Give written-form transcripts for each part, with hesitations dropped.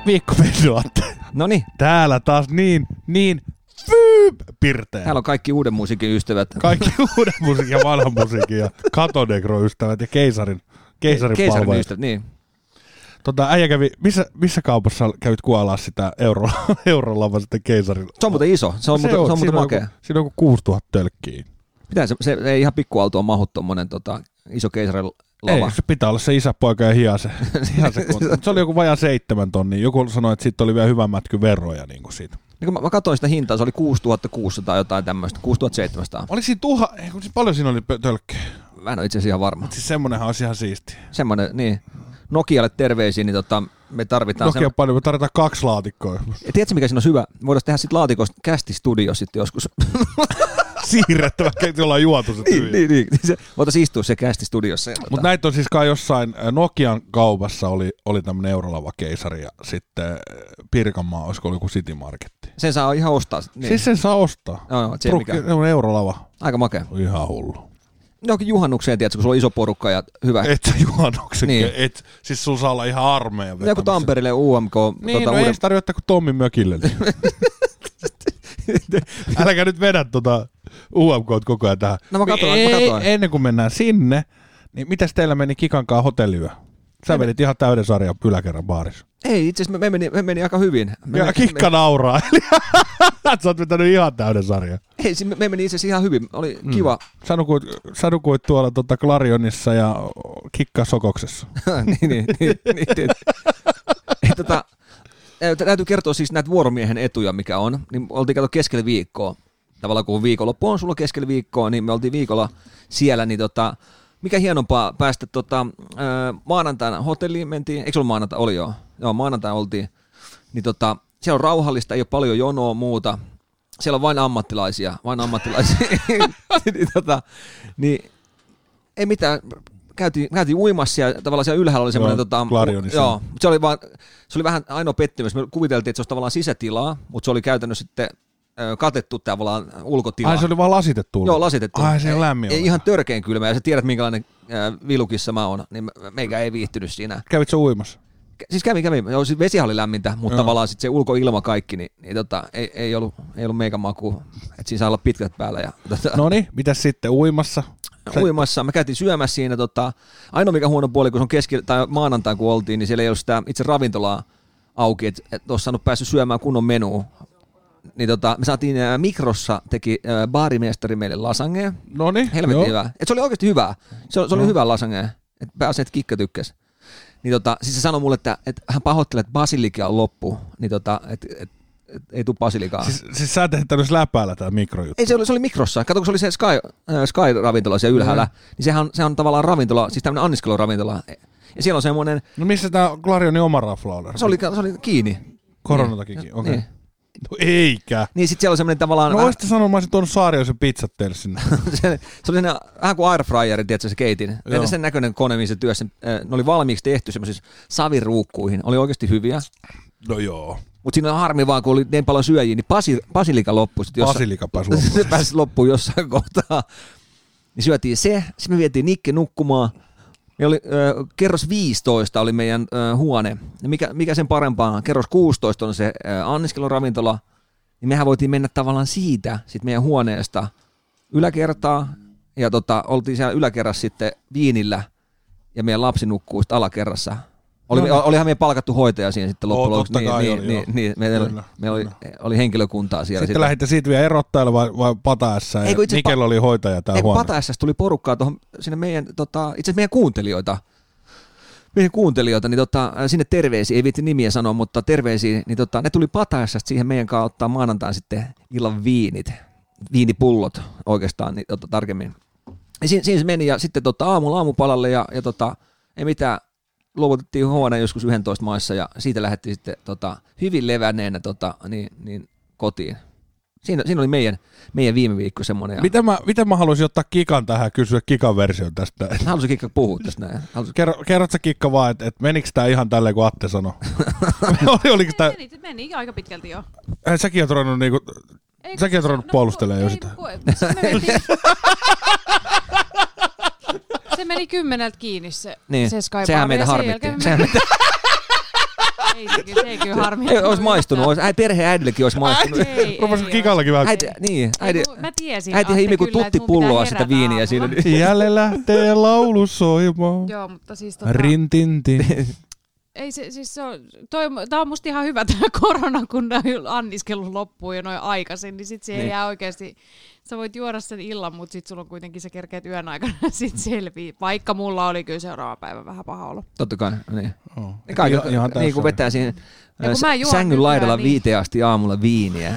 Viikko mennyt, Atte. Noniin. Täällä taas niin pirteä. Täällä on kaikki uuden musiikin ystävät. Kaikki uuden musiikin ja vanhan musiikin ja Katonegro-ystävät ja keisarin palvojat. Ystävät, niin. Äijä kävi, missä kaupassa kävit kuolaa sitä eurolava sitten keisarin? Se on muuten iso, se on muuten makea. Siinä on kuin 6000 tölkkiä. Se ei ihan pikkuautoon mahu tommonen iso keisarin lava. Ei, se pitää olla se isä, poika ja hiase. Se oli joku vajaa 7 tonnia. Joku sanoi, että siitä oli vielä hyvä mätky veroja niin kuin siitä. Niin kun mä katsoin sitä hintaa, se oli 6600 jotain tämmöistä, 6700. Oliko siinä paljon siinä oli tölkkejä? Mä en ole itse asiassa ihan varma. Siis semmonenhan olisi ihan siistiä. Semmonen, niin. Nokialle terveisiä, niin me tarvitaan... Nokia paljon, me tarvitaan 2 laatikkoa. Ja tiedätkö mikä siinä on hyvä? Voidaan tehdä sit laatikosta kästistudio sitten joskus. Siirrettävä, jollain juotu se tyy. Niin. Voitaisiin istua se kästistudiossa. Mutta näitä on siis kai jossain Nokian kaupassa oli tämmönen eurolava-keisari ja sitten Pirkanmaa, olisiko ollut joku City Marketti. Sen saa ihan ostaa. Niin. Siis sen saa ostaa. Joo, se on eurolava. Aika makea. Ihan hullu. Johonkin juhannukseen, tiedätkö, kun sulla on iso porukka ja hyvä. Et sä juhannuksen. Niin. Siis sulla saa olla ihan armeija. Joku Tampereelle UMK. Niin, ei sitä tarvitse kuin Tommin mökille. Äläkä nyt vedä UMK:t koko ajan tähän. No mä katoin. Ennen kuin mennään sinne, niin mitäs teillä meni Kikankaan hotelliyö? Sä vedit ihan täyden sarjan yläkerran baarissa. Ei, itse asiassa me meni aika hyvin. Kikka nauraa. Sä oot vetänyt ihan täyden sarjan. Ei, me meni itse asiassa ihan hyvin. Oli kiva. Sä nukuit tuolla Clarionissa ja Kikka Sokoksessa. niin. Täytyy kertoa siis näitä vuoromiehen etuja, mikä on. Niin oltiin kato keskellä viikkoa. Tavallaan kun viikonloppu on sulla keskellä viikkoa, niin me oltiin viikolla siellä. Niin mikä hienompaa päästä maanantaina hotelliin mentiin. Eikö se ollut maanantai? Oli joo. Joo, maanantai oltiin. Niin siellä on rauhallista, ei ole paljon jonoa muuta. Siellä on vain ammattilaisia. niin ei mitään. Käytiin uimassa ja tavallaan siellä ylhäällä oli semmoinen... Joo, se oli vähän ainoa pettymys. Me kuviteltiin, että se olisi tavallaan sisätilaa, mutta se oli käytännössä sitten katettu tavallaan ulkotila. Ai se oli vaan lasitettu? Joo, lasitettu. Ai se lämmin. Ei ihan törkeen kylmä, ja sä tiedät minkälainen vilukissa mä oon, niin meikä ei viihtynyt siinä. Kävit sä uimassa? Siis kävin. Joo, siis vesihan oli lämmintä, mutta tavallaan sitten se ulkoilma kaikki, niin ei ollut meikan maku, että siinä saa olla pitkät päällä. Ja, Noniin, mitäs sitten uimassa? Uimassa, me käytiin syömässä siinä, ainoa mikä huono puoli, kun se on tai maanantain kun oltiin, niin siellä ei ollut sitä itse ravintolaa auki, että olisi saanut päässyt syömään kunnon menua. Niin me saatiin Mikrossa, teki baarimestari meille lasagea. Noniin. Helvetin hyvä. Et se oli oikeasti hyvä. Se oli hyvä lasagea. Et pääsin, että Kikka tykkäsi. Niin siis se sanoi mulle, että hän pahoittelee, että basilika on loppu. Niin ei tule basilikaa. Siis sä teet tämmöisen läpäällä tää mikrojuttu. Ei, se oli Mikrossa. Kato, kun se oli se Sky-ravintola siellä ylhäällä, niin se on tavallaan ravintola, siis tämmöinen anniskeluravintola. Ja siellä on semmoinen... No missä tää Clarionin oma rafla on? Se oli kiinni. Koronan takia, okei. Niin. No eikä. Niin sit siellä on semmoinen tavallaan... No olisit sanoa, mä olisin tuonut Saarioisen pizzat teille sinne. se oli vähän kuin airfryeri, tiedätkö se keitin. Sen näköinen kone, missä työssä. Ne oli valmiiksi tehty semmoisissa saviruukkuihin. Oli oikeasti hyviä. No joo. Mutta siinä on harmi vaan, kun oli niin paljon syöjiä, niin basilika loppui. Basilika pääsi loppuun. Se pääsi loppuun jossain kohtaa. Niin syötiin se, sitten me vietiin Nikke nukkumaan. Me oli, kerros 15 oli meidän huone. Ja mikä sen parempaa? Kerros 16 on se anniskeluravintola. Niin mehän voitiin mennä tavallaan siitä sit meidän huoneesta yläkertaa. Ja oltiin siellä yläkerrassa sitten viinillä. Ja meidän lapsi nukkuu sitten alakerrassa. Olihan meidän palkattu hoitaja siinä sitten loppujen lopuksi. Niin, meillä oli henkilökuntaa siellä. Sitten lähditte siitä vielä erottailla vai Pataässä? Mikel oli hoitaja täällä huoneessa? Pataässä tuli porukkaa sinne meidän, itse asiassa meidän kuuntelijoita. Niin sinne terveisiä, ei viitti nimiä sanoa, mutta terveisiä, niin ne tuli Pataässä siihen meidän kanssa ottaa maanantain sitten illan viinipullot oikeastaan niin, tarkemmin. Ja siinä se meni ja sitten aamupalalle ja ei mitään. Luovutettiin huoneen joskus 11 maissa ja siitä lähdettiin sitten hyvin levänneenä niin kotiin. Siinä oli meidän viime viikko semmoinen. Mitä mä haluaisin ottaa Kikan tähän kysyä Kikan version tästä? Haluaisin Kikka puhua tästä näin. Kerrotko sä Kikka vaan, että menikö tää ihan tälleen kuin Atte sanoi? Meni aika pitkälti jo. Säkin oot ruvennut niinku... Säkin oot ruvennut puolustelemaan jo sitä. Se meni 10 kiinni se niin. Sky-baari. Sehän meitä harmitti. se ei kyllä harmittanut. Ei olisi maistunut, perheäidillekin olisi maistunut. Rupesi Kikallakin vähän. Mä tiesin. Äiti imi kuin tuttipulloa sitä viiniä siinä. Jälleen lähtee laulu soimaan. Joo, mutta siis Rintintin. Ei siis tää on musta ihan hyvä tää korona, kun anniskelu loppuu jo noin aikaisin, niin sit siihen jää oikeesti, sä voit juoda sen illan, mutta sit sulla on kuitenkin sä kerkeet yön aikana sit selvii, vaikka mulla oli kyllä seuraava päivä vähän paha olo. Totta kai, niin. Ihan niin kun vetää siihen sängyn sängyn laidalla 5 asti aamulla viiniä.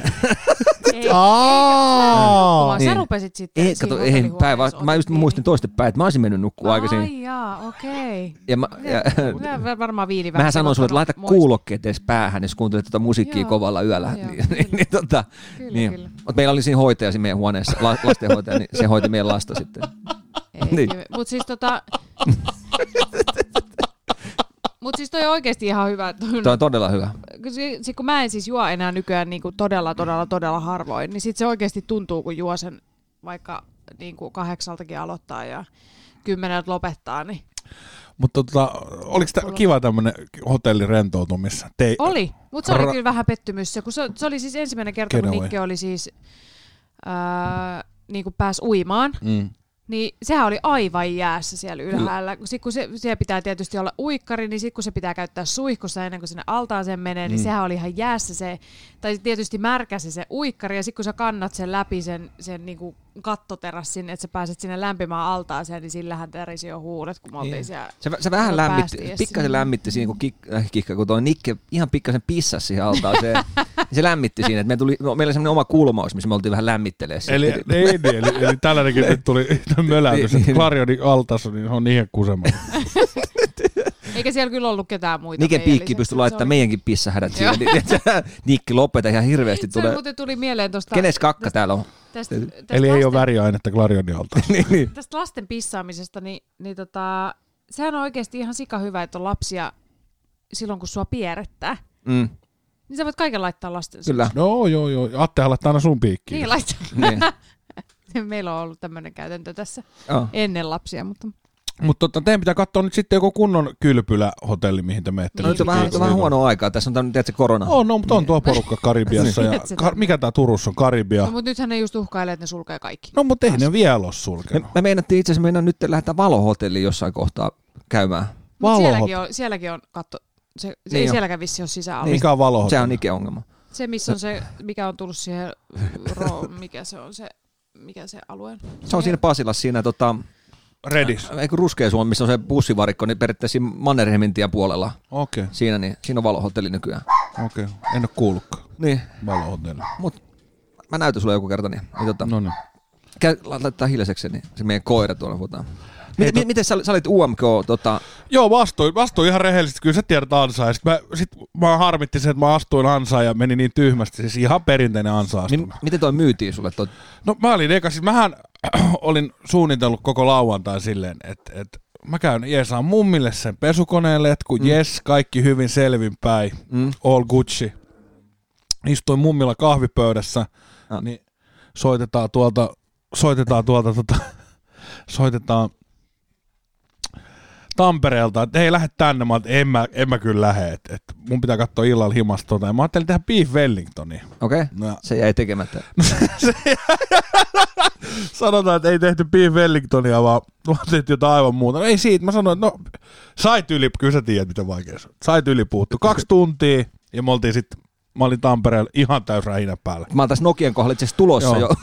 Sä rupesit sitten. Ei päivä. Mä just muistin toistepäin, että mä olisin mennyt nukkua aikaisemmin. Ai jaa, okei. Ja varmaan viini vähän. Mähän sanoin sulle, että laita kuulokkeet edes päähän, jos kuuntelet tuota musiikkia kovalla yöllä. Kyllä. Mutta meillä oli siinä hoitaja siinä meidän huoneessa, lastenhoitaja, niin se hoiti meidän lasta sitten. Mutta siis Mutta siis toi on oikeasti ihan hyvä. Toi on todella hyvä. Kun mä en siis juo enää nykyään niinku todella harvoin, niin sit se oikeasti tuntuu, kun juo sen vaikka niinku 8:00 aloittaa ja 10:00 lopettaa. Niin. Mutta oliko kiva tämmönen hotellirentoutumissa? Oli, mutta se oli kyllä vähän pettymys. Kun se oli siis ensimmäinen kerta, kun Nikke oli siis niinku pääsi uimaan. Niin sehän oli aivan jäässä siellä ylhäällä. Sitten kun siellä pitää tietysti olla uikkari, niin sitten kun se pitää käyttää suihkussa ennen kuin sinne altaaseen menee, niin sehän oli ihan jäässä se, tai tietysti märkäsi se uikkari, ja sitten kun sä kannat sen läpi sen niinku kattoterassin, että sä pääset sinne lämpimään altaaseen, niin sillähän tärisi jo huulet, kun me oltiin siellä. Se vähän lämmitti, pikkasen lämmitti siinä, kun toi Nikke ihan pikkasen pissasi siihen altaaseen. Se lämmitti siinä, että meillä oli semmoinen oma kulmaus, missä me oltiin vähän lämmittelemään. Eli tällainenkin nyt tuli möläytys, että Clarionin altaassa niin on ihan kusemassa. Eikä siellä kyllä ollut ketään muita. Niken piikki pystyi laittamaan meidänkin pissahädät siihen. Nikki lopeta ihan hirveästi. Se muuten tuli mieleen tuosta. Kenes kakka täällä on? Eli ei ole väriainetta Clarionin altaassa. Tästä lasten pissaamisesta, niin sehän on oikeasti ihan sika hyvä, että on lapsia silloin, kun sua pierrettää. Niin sä voit kaiken laittaa lasten. Kyllä. No joo. Attehan laittaa aina sun piikkiin. Niin laittaa. Meillä on ollut tämmöinen käytäntö tässä ennen lapsia, mutta... Mutta teidän pitää katsoa nyt sitten joku kunnon kylpylähotelli, mihin te menette. No nyt on vähän huonoa aikaa. Tässä on tämmöinen, tiedätkö, korona. Mutta on tuo porukka Karibiassa. Ja mikä tää Turussa on? Karibia. No, mutta nythän ne just uhkailee, että ne sulkee kaikki. No, mutta ei ne vielä ole sulkenut. Me meinattiin itse asiassa nyt lähdetään Valohotelliin jossain kohtaa käymään. Sielläkin on katto. Ei sielläkään vissi ole sisällä. Niin. Mikä on Valohotelli? Se on Ike-ongelma. Se, missä on se, mikä on tullut siihen, mikä se alue on? Se on siinä Pasilassa, siinä Redis. Eikö Ruskeasuon, missä on se bussivarikko, niin periaatteessa Mannerheimintie puolella. Okei. Siinä on Valohotelli nykyään. Okei. En ole kuullutkaan. Niin. Valohotelli. Mut mä näytän sulle joku kerta, niin no niin. Laitetaan hiljaiseksi, niin se meidän koira tuolla puhutaan. Miten sä olit UMK? Joo, vastuin ihan rehellisesti. Kyllä sä tiedät ansaa. Mä harmitti sen, että mä astuin ansaan ja meni niin tyhmästi. Siis ihan perinteinen ansa-astuma. Miten toi myytiin sulle? No mä olin mähän olin suunnitellut koko lauantain silleen, että mä käyn jeesaan mummille sen pesukoneen letkun, kaikki hyvin selvinpäin, all Gucci. Istuin mummilla kahvipöydässä, niin soitetaan Tampereelta, että hei, lähde tänne. Mä en mä kyllä lähde, että mun pitää katsoa illalla himasta ja mä ajattelin tehdä Beef Wellingtonia. Okei, se jäi tekemättä. Sanotaan, että ei tehty Beef Wellingtonia, vaan tehty jotain aivan muuta. No ei siitä, mä sanoin, että sait yli, kyllä sä tiedät, miten vaikea se on. Sait yli puuttu 2 tuntia ja mä olin Tampereella ihan täys rähinä päällä. Mä oon tässä Nokian kohdalla itse asiassa tulossa jo.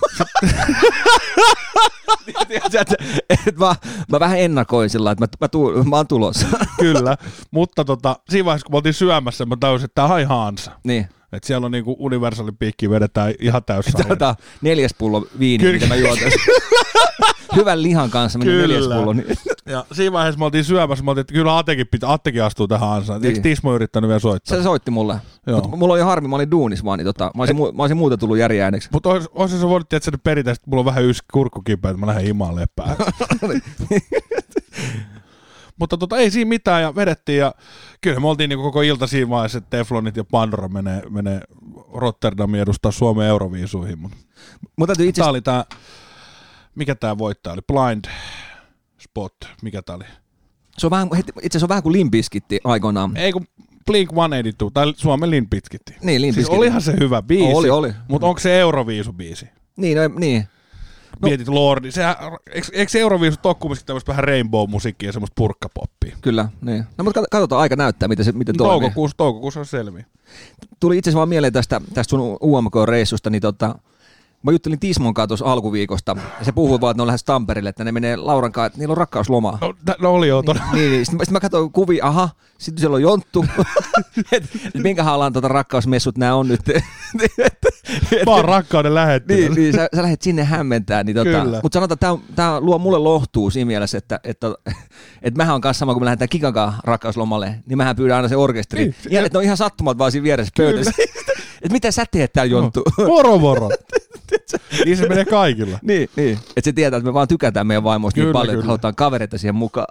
Mä vähän ennakoin sillä että mä oon tulossa. Kyllä, mutta siinä vaiheessa kun me oltiin syömässä, mä täysin, että tää on ihan ansa. Niin. Että siellä on niinku universaali piikki, vedetään ihan täyssä. Tämä 4. pullo viiniä, mitä mä juotan. Hyvän lihan kanssa meni 4. pullo. Niin. Ja siinä vaiheessa me oltiin syömässä, mä oltiin, että kyllä Attekin astuu tähän ansaan. Eikö Tismo yrittänyt vielä soittaa? Se soitti mulle. Mutta mulla oli harmi, mä olin duunis vaan, niin mä olisin muuten tullut Jari ääneksi. Mutta olisi se voinut, että nyt peritä, että mulla on vähän kurkku kipeä, että mä lähden himaan leppään. Mutta ei siinä mitään ja vedettiin ja kyllä me oltiin niin koko ilta siinä vaiheessa, että Teflonit ja Pandora menee Rotterdamiin edustaa Suomen Euroviisuihin. Mutta tää oli mikä tää voittaja oli? Blind Spot, mikä tää oli? Se on vähän, itse asiassa on vähän kuin Limp Bizkit aikoinaan. Ei kun Blink-182, tai Suomen Limp Bizkit. Niin, Limp Siis Bizkit. olihan se hyvä biisi, Oli. mutta onko se Euroviisu-biisi? Niin, niin. Mietit Lordi, eikö se Euroviisut ole kumminkin tämmöistä vähän rainbow-musiikkia ja semmoista purkkapoppia? Kyllä, niin. No mutta katsotaan, aika näyttää, miten toimii. Toukokuussa on selviä. Tuli itse asiassa vaan mieleen tästä sun UMK-reissusta, niin mä juttelin Tismon kanssa tuossa alkuviikosta, ja se puhui vaan, että ne on lähes Tampereelle, että ne menee Lauran kanssa, että niillä on rakkauslomaa. No oli joo todella. Niin. Sitten mä katsoin kuvia, aha, sitten siellä on Jonttu, että minkä alan rakkausmessut nämä on nyt. Mä oon rakkauden lähettiläs. Niin, sä lähdet sinne hämmentää. Niin mutta sanotaan, että tämä luo mulle lohtuu siinä mielessä, että mähän on kanssa sama, kun me lähdetään Kikan kanssa rakkauslomalle, niin mähän pyydän aina se orkesteri. Niin, ja että ne on ihan sattumat vaan siinä vieressä pöydässä. Että mitä sä teet täällä, Jonttu? Moro. Niin se menee kaikilla. Niin. Että se tietää, että me vaan tykätään meidän vaimoista niin paljon, että halutaan kavereita siihen mukaan.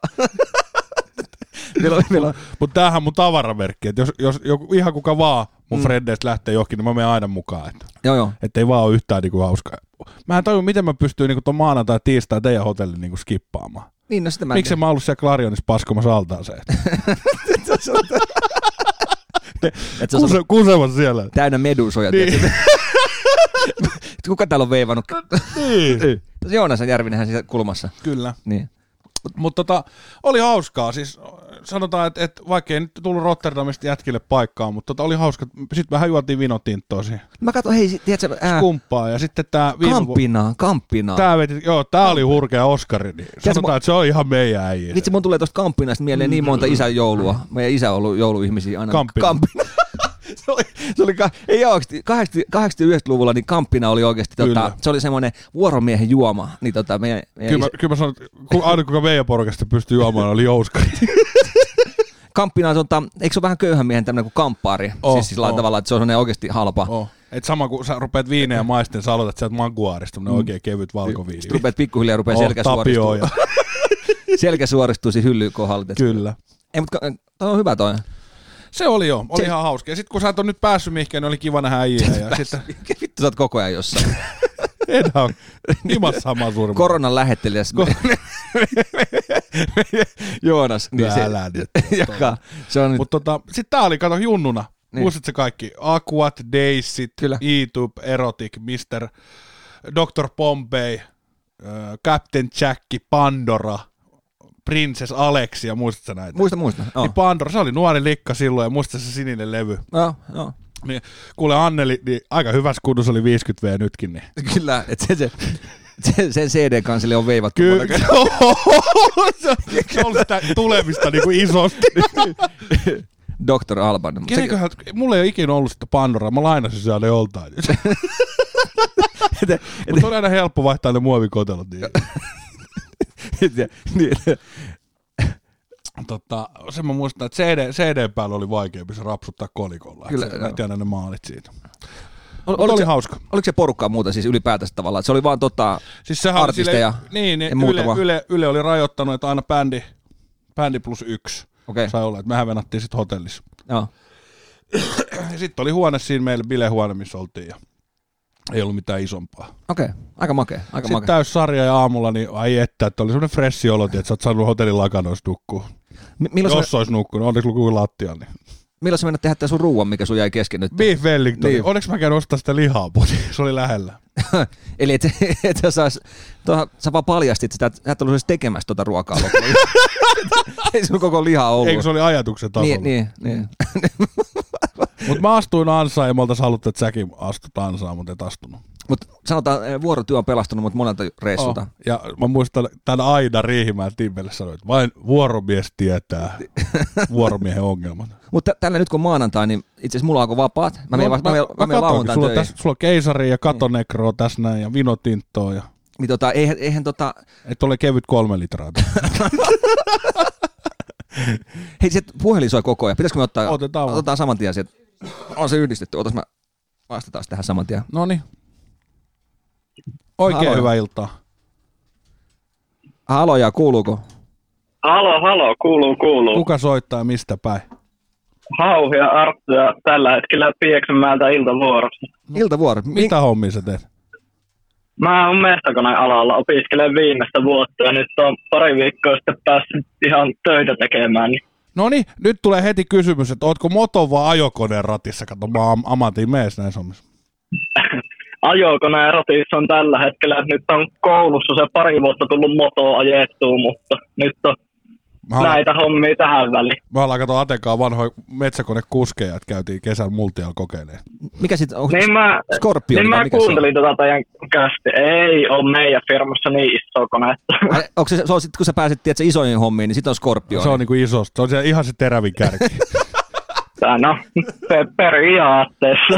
Mutta tämähän on mun tavaramerkki, että jos joku, ihan kuka vaan mun frendeistä lähtee johonkin, niin mä menen aina mukaan. Joo. Että ei vaan ole yhtään niinku hauskaa. Mä en tajua, miten mä pystyin niinku ton maanantai ja tiistai teidän hotellin niinku skippaamaan. Niin, no sitä mä Miksi mä ollut siellä Clarionissa paskomassa altaaseen? Kusemassa siellä. Täynnä medusoja. Niin. Kuka täällä on veivannut? Niin. Joonas Järvinenhän siellä kulmassa. Kyllä. Niin. Mutta oli hauskaa. Siis sanotaan, että vaikka ei nyt tullut Rotterdamista jätkille paikkaa, mutta oli hauska. Sitten vähän juotiin vinotinttoa siihen. Mä katson, hei, tiedätkö... Skumppaa ja sitten tää... Kampinaa. Tää oli hurkea Oskari. Niin sanotaan, että se on ihan meidän äijä. Vitsi, mun tulee tosta Kampinasta mieleen niin monta isän joulua. Meidän isä on ollut jouluihmisiä aina. Kampina. Se oli 80-90-luvulla, niin Kampina oli oikeasti, se oli semmoinen vuoromiehen juoma. Niin meidän kyllä mä sanon, että aina kuka meidän porukasta pystyy juomaan, oli Ouskari. Kampina on, eikö se ole vähän köyhän miehen tämmöinen kuin kamppaari? Siis sillä tavalla, että se on oikeasti halpa. Et sama kun sä rupeat viinejä maisten, sä aloitat sieltä manguaarista, tämmönen oikein kevyt valkoviini. Sitten rupeat pikkuhiljaa selkä suoristuu. Selkä suoristuu siis hyllyyn kohdalle. Kyllä. Ei, mutta toi on hyvä toi. Se oli joo, oli ihan hauska. Ja sit kun sä et ole nyt päässyt mihinkään, niin oli kiva nähdä äijää. Vittu sä oot koko ajan jossain. Enää on himas samaa suurin. Koronan lähettelijäs. Joonas. Niin se on nyt. Mutta sit tää oli, kato, junnuna. Niin. Muistatko kaikki? Aquat, Daysit, E-Tube, Erotic, Mr. Dr. Pompei, Captain Jack, Pandora, Princess Alexia, muistatko näitä? Muista. Niin Pandora, se oli nuori likka silloin ja muistatko se sininen levy? Joo. Niin, kuule Anneli, niin aika hyvässä kunnossa oli 50V nytkin. Niin. Kyllä, että sen CD-kansille on veivattu. Kyllä, se on sitä tulemista niin kuin isosti. Dr. Alban. Mulla ei ole ikinä ollut sitä Pandoraa, mä lainasin siellä joltain. Mutta on aina helppo vaihtaa ne muovikotelot. Sen mä muistan, että CD päällä oli vaikeampi se rapsuttaa kolikolla. Kyllä, mä en tiedä ne maalit siitä. Oli hauska. Oliko se porukkaa muuta siis ylipäätänsä tavallaan? Se oli vaan siis artisteja ja muutama. Yle oli rajoittanut, että aina bändi plus 1 sai olla. Että mehän venattiin sitten hotellissa. Joo. Sitten oli huone siinä meille, bilehuone, missä oltiin. Ja ei ollut mitään isompaa. Okei, aika makea. Sitten täys sarja ja aamulla, niin ai että oli semmoinen freshi olo, että sä oot saanut hotellin lakanoissa nukkua. Jos olisi nukkunut, onneksi lukuun lattiaan. Niin. Milloin sä mennät tehdä tämän sun ruuan, mikä sun jäi kesken nyt? Beef Wellington. Niin. Onneksi mä käyn ostaa sitä lihaa, se oli lähellä. Eli et sä vaan paljastit sitä, että sä et ollut edes tekemässä tuota ruokaa loppuun. Ei sun koko liha ollut. Eikö se oli ajatuksen tasolla? Niin. Mutta mä astuin ansaan ja me oltais haluttu, että säkin astut ansaan, mutta et astunut. Mutta sanotaan, vuorotyö on pelastunut mut monelta reissulta. Ja mä muistan, tämän Aida Riihimäen Timmelle sanoi, että vain vuoromies tietää vuoromiehen ongelmat. Mutta tällä nyt kun maanantai, niin itse asiassa mulla alkoi vapaat. Mä menen lauantain töihin. Sulla on keisari ja katonekroa tässä näin ja vinotinttoa. Ja... Niin eihän Et ole kevyt 3 litraa. Hei, se puhelin soi koko ajan. Pitäisikö me otetaan saman tien sieltä? On se yhdistetty. Otas mä vastataan tähän saman tien. Noniin. Oikein hyvää iltaa. Haloja, kuuluuko? Halo, kuuluu. Kuka soittaa mistä päin? Hauhi ja Arttu ja tällä hetkellä Pieksämäeltä iltavuorossa. Iltavuoro? Mitä hommia sä teet? Mä oon metsäkonealalla, opiskelen viimeistä vuotta ja nyt on pari viikkoa sitten päässyt ihan töitä tekemään. Niin Noniin, nyt tulee heti kysymys, että ootko moto vai ajokoneen ratissa? Kato, mä ammatin mees näin Suomessa. Ajokoneen ratissa on tällä hetkellä. Nyt on koulussa se 2 vuotta tullut motoa ajettua, mutta nyt on näitä hommia tähän väliin. Me ollaan kato Atenkaan vanhoja metsäkonekuskeja, että käytiin kesän multialla kokeilemaan. Mikä sitten, onko Scorpio? Niin mä kuuntelin teidän kästi. Ei ole meidän firmassa niin iso konetta. Onko se on sit, kun sä pääset tiedätkö, isoihin hommiin, niin sit on Scorpio. Se on niinku isosta. Se on siellä ihan se terävin kärki. No, periaatteessa.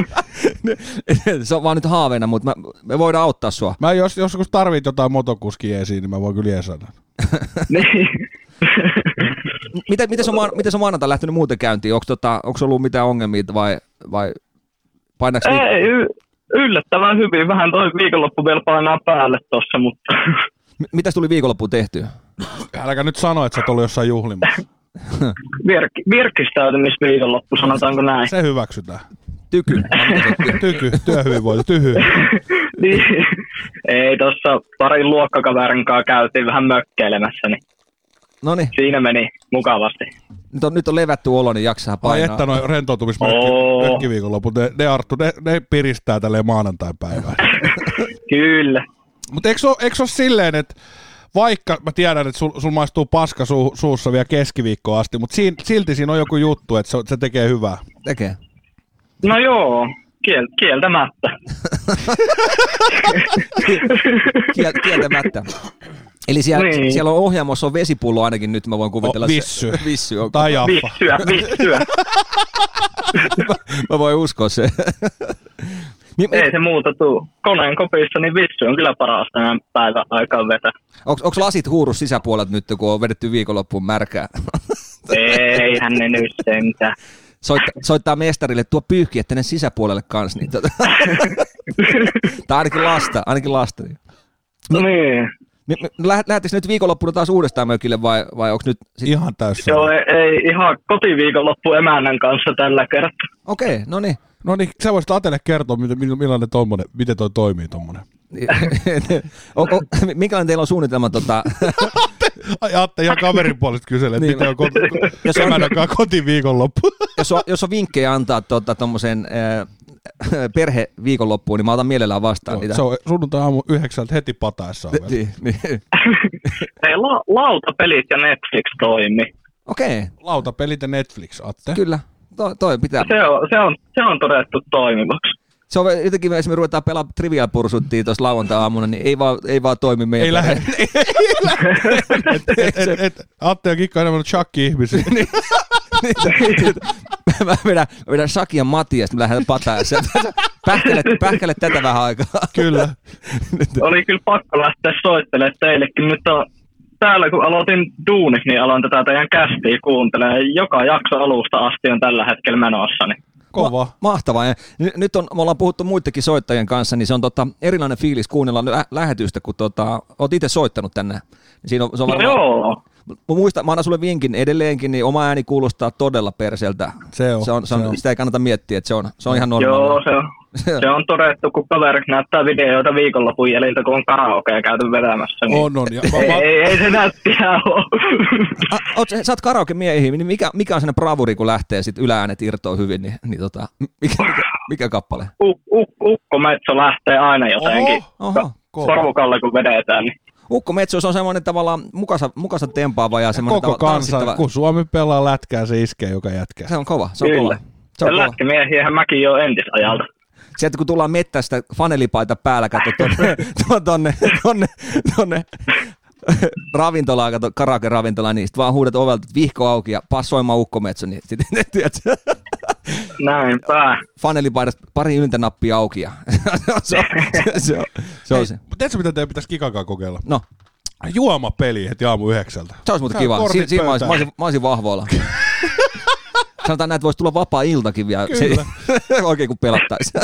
Se on vaan nyt haaveena, mutta me voidaan auttaa sua. Mä joskus tarvit jotain motokuskia esiin, niin mä voin kyllä jeesata. Niin. Miten se on maanantai lähtenyt muuten käyntiin? Onko ollut mitään ongelmia vai painaako Ei, yllättävän hyvin. Vähän toi viikonloppu vielä painaa päälle tossa, mutta... Mitäs tuli viikonloppuun tehtyä? Äläkä nyt sano, että sä oot ollut jossain juhlimassa. Virkistäytymisviikonloppu, sanotaanko näin. Se hyväksytään. Tyky. Työhyvinvointi, tyhy. Niin. Ei, tuossa parin luokkakaverin kanssa käytiin vähän mökkeilemässä, niin Noniin. Siinä meni mukavasti. Nyt on levätty olo, niin jaksaa painaa. Ai että noin rentoutumismökkiviikonloput, ne Arttu, ne piristää tälleen maanantai-päivään. Kyllä. Mutta eikö ole silleen, että vaikka mä tiedän, että sul maistuu paska suussa vielä keskiviikkoon asti, mutta silti siinä on joku juttu, että se tekee hyvää. Tekee. No joo, kieltämättä. Kieltämättä. Eli siellä on ohjaamossa on vesipullo ainakin nyt, mä voin kuvitella. Vissy. Tai jaffa. Vissyä. Mä voin uskoa se. Ei se muuta tuu. Koneen kopissa, niin vissy on kyllä parasta tämän päivän aikaan vetää. Onko lasit huurus sisäpuolelta nyt, kun on vedetty viikonloppuun märkää? Eihän ne nyt sentään. Soittaa mestarille, tuo pyyhkiä tänne sisäpuolelle kanssa. Niin tai ainakin lasta. No niin. Lähettekö nyt viikonloppuna taas uudestaan mökille vai onko nyt... Ihan täysin. Joo, ei ihan kotiviikonloppu emännän kanssa tällä kertaa. Okei, no niin. No niin, sä voisit Atelle kertoa, miten toi toimii tommonen. Minkälainen teillä on suunnitelma? Atte ihan kaverin puolesta kyselee, että miten on emännänkaan kotiviikonloppu. Jos on vinkkejä antaa tuommoiseen perheviikonloppuun, niin mä otan mielellään vastaan niitä. Se on sunnuntai aamu 9 heti pataessaan. Niin. Ei, lautapelit ja Netflix toimii. Okei. Lautapelit ja Netflix, Atte. Kyllä, toi pitää. Se on todettu toimivaksi. Se on jotenkin, jos me ruvetaan pelaamaan Trivial Pursuittia tuossa lauantai-aamuna, niin ei vaan toimi meidän. Ei lähde. Atte ja Kikka on enemmän Chucky-ihmisiä. Mä vedän Shaki ja Matti ja sitten me lähdetään pataan. Pähkälet tätä vähän aikaa. Kyllä. Oli kyllä pakko lähteä soittelemaan teillekin. Nyt on täällä, kun aloitin duunit, niin aloin tätä teidän kästiä kuuntelemaan. Joka jakso alusta asti on tällä hetkellä menossa. Niin. Kova. Mahtavaa. Ja nyt me ollaan puhuttu muidenkin soittajien kanssa, niin se on erilainen fiilis kuunnella lähetystä, kun oot itse soittanut tänne. Siinä on varmaan, joo. Mä annan sulle vinkin edelleenkin, niin oma ääni kuulostaa todella perseltä. Se on. Sitä ei kannata miettiä, että se on ihan normaalia. Joo, se on todettu, kun kaverit näyttää videoita viikonlopun jäljiltä, kun on karaokea käyty vetämässä. Niin on. Ei se näyttiä ole. Sä oot karaoke-miehiä, niin mikä on sellainen bravuri, kun lähtee sit ylääänet irtoa hyvin, niin mikä kappale? Ukkometso lähtee aina jotenkin porukalle, kun vedetään. Niin. Ukkometso, se on semmoinen tavallaan mukasa tempaava ja semmoinen koko kansa, kun Suomi pelaa lätkää, se iskee joka jätkää. Se on kova. Ja lätkämiehiähän mäkin jo entisajalta. Sieltä kun tullaan mettästä fanelipaita päällä, katso tonne ravintolaan, katso karaoke-ravintolaan, niin sit vaan huudat ovelta, vihko auki ja passoimaan Ukkometso, niin sitten näinpä. Fanelipaidasta pari yltänappia auki ja se on se. Tiedätkö mitä teidän pitäisi Kikakaan kokeilla? No. Juomapeli heti aamu 9. Se olisi muuten kiva. Siinä mä olisin vahvoilla. Sanotaan näin, että voisi tulla vapaa iltakin vielä. Kyllä. Oikein kun pelattaisiin.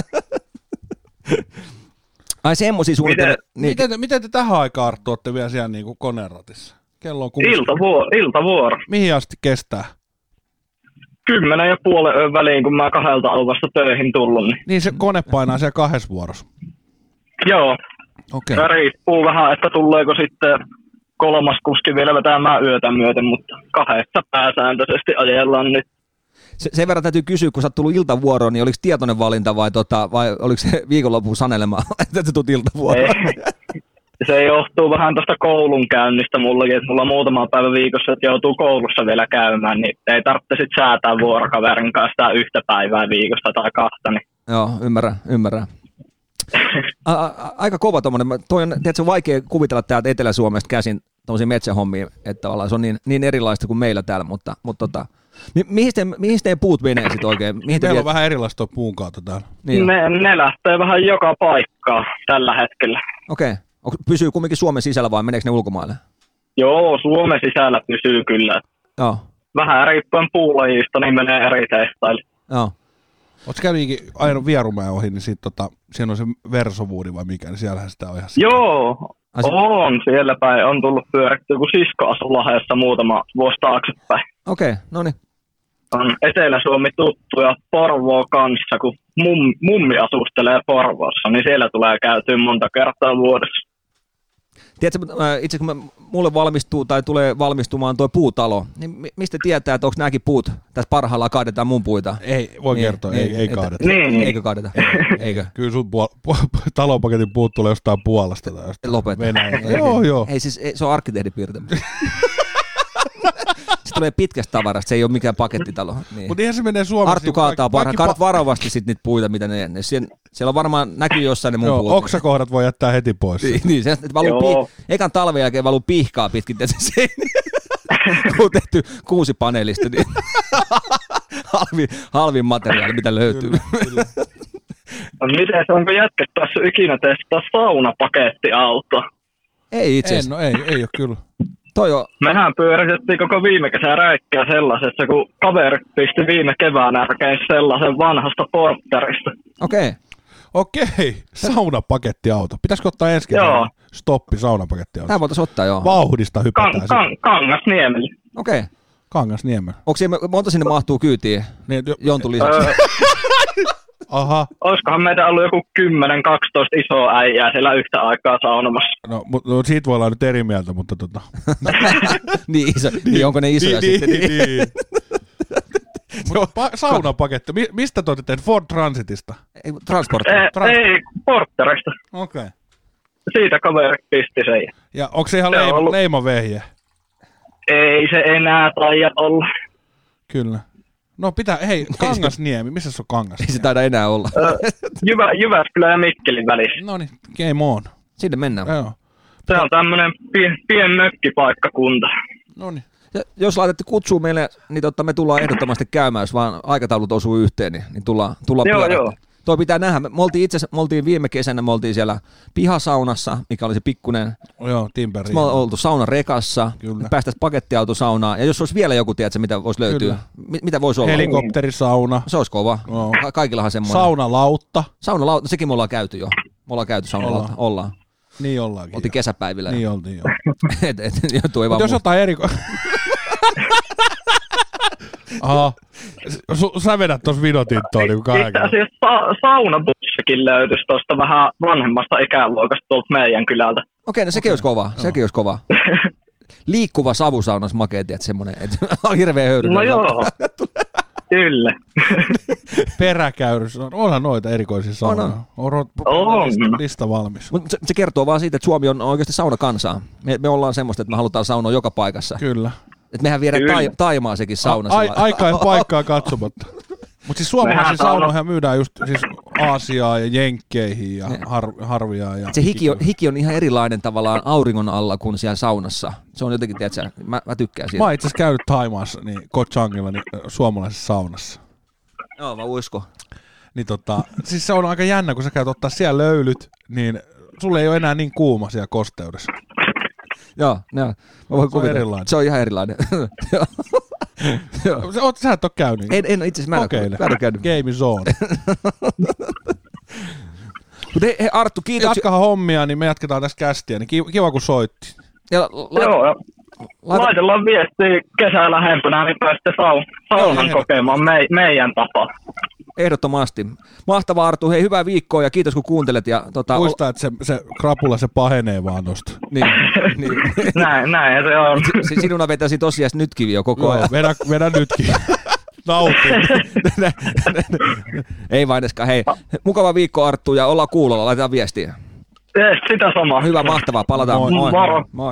Ai semmosia suunnitelmia. Miten te tähän aikaan, Arttu, olette vielä siellä niin kuin koneenratissa? Kello on 6. Iltavuoro. Mihin asti kestää? 10:30 väliin, kun mä 2 olen vasta töihin tullut. Niin se kone painaa siellä 2 vuorossa? Joo. Okei. Se riippuu vähän, että tuleeko sitten kolmas kuski vielä vetämään yötä myöten, mutta 2 pääsääntöisesti ajellaan nyt. Sen verran täytyy kysyä, kun sä oot tullut iltavuoroon, niin oliko tietoinen valinta vai oliko se viikonlopun sanelema, että sä tulet iltavuoroon? Se johtuu vähän tuosta koulun käynnistä mullakin, että mulla on muutama päivä viikossa, että joutuu koulussa vielä käymään, niin ei tarvitse sitten säätää vuorokaverin kanssa sitä 1 päivää viikosta tai 2. Niin. Joo, ymmärrän. Aika kova tommonen. Toi on tietysti vaikea kuvitella täältä Etelä-Suomesta käsin tommosia metsähommia, että tavallaan se on niin erilaista kuin meillä täällä, mutta mihin teidän puut menee sitten oikein? Meillä on vähän erilaista tuo puunkaato täällä. Niin ne lähtee vähän joka paikkaan tällä hetkellä. Okei. Pysyy kumminkin Suomen sisällä vai meneekö ne ulkomaille? Joo, Suomen sisällä pysyy kyllä. Joo. Vähän riippuen puulajista, niin menee eri tehtaille. Joo. Ootko käynyt aina Vierumäen ohi, niin siinä on se Versovuudi vai mikä, niin siellähän sitä on ihan Joo, on siellä päin. On tullut pyörittyä, kun sisko asui Lahdessa muutama vuosi taaksepäin. Okei, no niin. On Etelä-Suomi tuttu ja Porvoo kanssa, kun mummi asustelee Porvoossa, niin siellä tulee käytyä monta kertaa vuodessa. Tiedätkö, itse kun mulle valmistuu tai tulee valmistumaan tuo puutalo, niin mistä tietää, että onko nämäkin puut tässä parhaillaan kaadetaan mun puita? Ei, voi kertoa, ei kaadeta. Niin. Eikö kaadeta? Eikö? Kyllä sun talopaketin puut tulee jostain Puolasta tai jostain Lopeta. Venäjältä. Joo. Ei siis, se on arkkitehdipiirte. Se tulee pitkästä tavarasta, se ei ole mikään pakettitalo. Niin. Mutta eihän se menee Suomessa. Arttu kaataa parhaan. Kaadat varovasti sit niitä puita, mitä siellä on varmaan näkyy jossain ne mun puut. Oksakohdat voi jättää heti pois. Niin se valuu ekan talven jälkeen valuu pihkaa pitkin tässä kun on tehty 6 paneelista, niin halvin materiaali, mitä löytyy. Kyllä. No miten se, onko jätket päässyt ikinä testaa saunapakettiauto? Ei itse asiassa. Ei ole kyllä. Mehän pyöritettiin koko viime kesän räikkää sellaisessa, kun kaverit pisti viime keväänä sellaisen vanhasta Porterista. Okei, saunapakettiauto. Pitäisikö ottaa ensin stoppi saunapakettiauto? Tämä voitaisiin ottaa, joo. Vauhdista hypätään. Kangasniemellä. Okei. Kangasniemellä. Onko siinä, monta sinne mahtuu kyytiin? Niin, Jontun lisäksi. Aha. Olisikohan meitä ollut joku 10-12 isoa äijää siellä yhtä aikaa saunomassa. No siitä voi olla nyt eri mieltä, mutta niin iso. Niin onko ne isoja sitten? Niin. Saunapaketti. Mistä te olette? Ford Transitista? Ei, Porterista. Okei. Siitä kaveri pisti sen. Ja onko se ihan leimavehje? Ei se enää taida olla. Kyllä. No Kangasniemi, missä se on Kangasniemi? Ei se taida enää olla. Jyväskylä ja Mikkelin välissä. No niin, game on. Sinne mennään. Joo. Se on tämmönen pien mökkipaikkakunta. No niin. Jos laitatte kutsua meille, niin me tullaan ehdottomasti käymään, jos vaan aikataulut osuu yhteen, niin tullaan Joo. Toi pitää nähdä. Me oltiin viime kesänä, siellä pihasaunassa, mikä oli se pikkunen. Joo, Timperi. Me oltu saunarekassa, päästäisiin pakettiautosaunaan. Ja jos olisi vielä joku, tiedätkö, mitä voisi löytyä? Mitä voisi olla? Helikopterisauna. Se olisi kova. No. Kaikillahan semmoinen. Saunalautta. Saunalautta, sekin me ollaan käyty jo. Me ollaan käyty saunalautta. Ollaan. Niin ollaankin. Oltiin kesäpäivillä. Niin oltiin jo. Mutta jos jotain Aha. Sä vedät tuossa Vinotintoon niin kuin itse asiassa saunabussikin löytyisi tuosta vähän vanhemmasta ikäluokasta tuolta meidän kylältä. Okei, no sekin olisi kova. Sekin olisi kova. Liikkuva savusaunas makea, että semmoinen, että on hirveä höyry. No joo, kyllä. Peräkäyrys, onhan noita erikoisia saunoja. On. Lista valmis. Mutta se kertoo vaan siitä, että Suomi on oikeasti saunakansaa. Me ollaan semmoista, että me halutaan saunoa joka paikassa. Kyllä. Että mehän viedään Taimaa sekin sauna. Aikaa ja paikkaa katsomatta. Mutta siis suomalaisia saunoja myydään just siis Aasiaan ja Jenkkeihin ja harviaan. Ja se hiki on ihan erilainen tavallaan auringon alla kuin siellä saunassa. Se on jotenkin, tiedätkö, mä tykkään siitä. Mä oon itse asiassa käynyt Taimaassa, niin Koh Changilla, niin suomalaisessa saunassa. Joo, mä uskon. Niin siis se on aika jännä, kun sä käyt ottaa siellä löylyt, niin sulle ei ole enää niin kuuma siellä kosteudessa. Joo, mä voin kuvitella. Se on ihan erilainen. Sä et ole käynyt. En itse asiassa, mä en ole käynyt. Game zone. Mutta hei Arttu, kiitos. Jatkahan hommia, niin me jatketaan tässä kästiä. Niin kiva kun soitti. Joo, laitellaan viestiä kesää lähempänä, niin pääsitte saunan kokemaan meidän tapaa. Ehdottomasti. Mahtavaa, Arttu. Hei, hyvää viikkoa ja kiitos kun kuuntelet. Ja, muista, että se krapula se pahenee vaan tosta. Niin. näin se on. Sinuna vetäisi tosiaan nytkin jo koko ajan. Vedä nytkin. Nautti. Ei vain edeskaan. Hei, mukava viikko Arttu ja ollaan kuulolla. Laitetaan viestiä. Sitä samaa. Hyvä, mahtavaa. Palataan. Moi. Moi.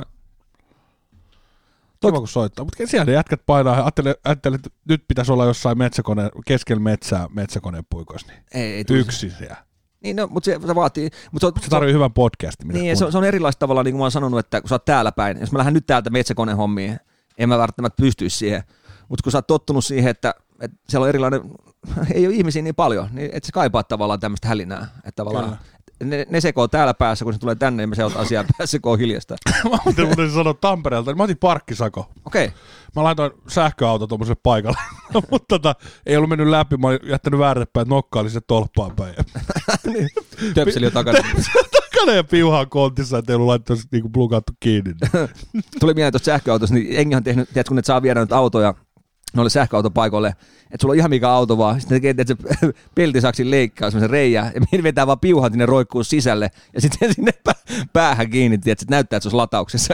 Kiva kun soittaa, mutta siellä jätkät painaa. Ajattelin, että nyt pitäisi olla jossain keskellä metsää metsäkoneen puikoissa. Ei yksin siellä. Niin, no, mutta se vaatii... Se tarvii hyvän podcastin. Niin, se on erilaista tavalla, niin kuin mä oon sanonut, että kun sä oot täällä päin, jos mä lähden nyt täältä metsäkoneen hommiin, en mä välttämättä pystyisi siihen. Mutta kun sä oot tottunut siihen, että siellä on erilainen... Ei ole ihmisiä niin paljon, niin et sä kaipaat tavallaan tämmöistä hälinää. Että tavallaan... Ne sekoo täällä päässä, kun se tulee tänne, niin me seot asiaa päässä, sekoo hiljasta. Mä muuten sanoa Tampereelta, niin mä otin parkkisako. Okei. Mä laitoin sähköauto tuommoiselle paikalle, mutta ei ollut mennyt läpi, mä olin jättänyt vääräpäin, että nokka oli se tolppaan päin. Töpseli jo takana. Takana ja piuhaan kontissa, että ei ollut laittanut niinku plukattu kiinni. Tuli mieleen tuosta sähköautosta, niin Engi on tehnyt, tiedätkö, kun et saa viedä nyt autoja noille sähköautopaikoille, että sulla on ihan mikä auto vaan, sitten tekee, että se peltisaksin leikkaa semmoisen reijää, ja vetää vaan piuhan, niin ne roikkuu sisälle, ja sitten sinne päähän kiinni, että se näyttää, että se olisi latauksessa.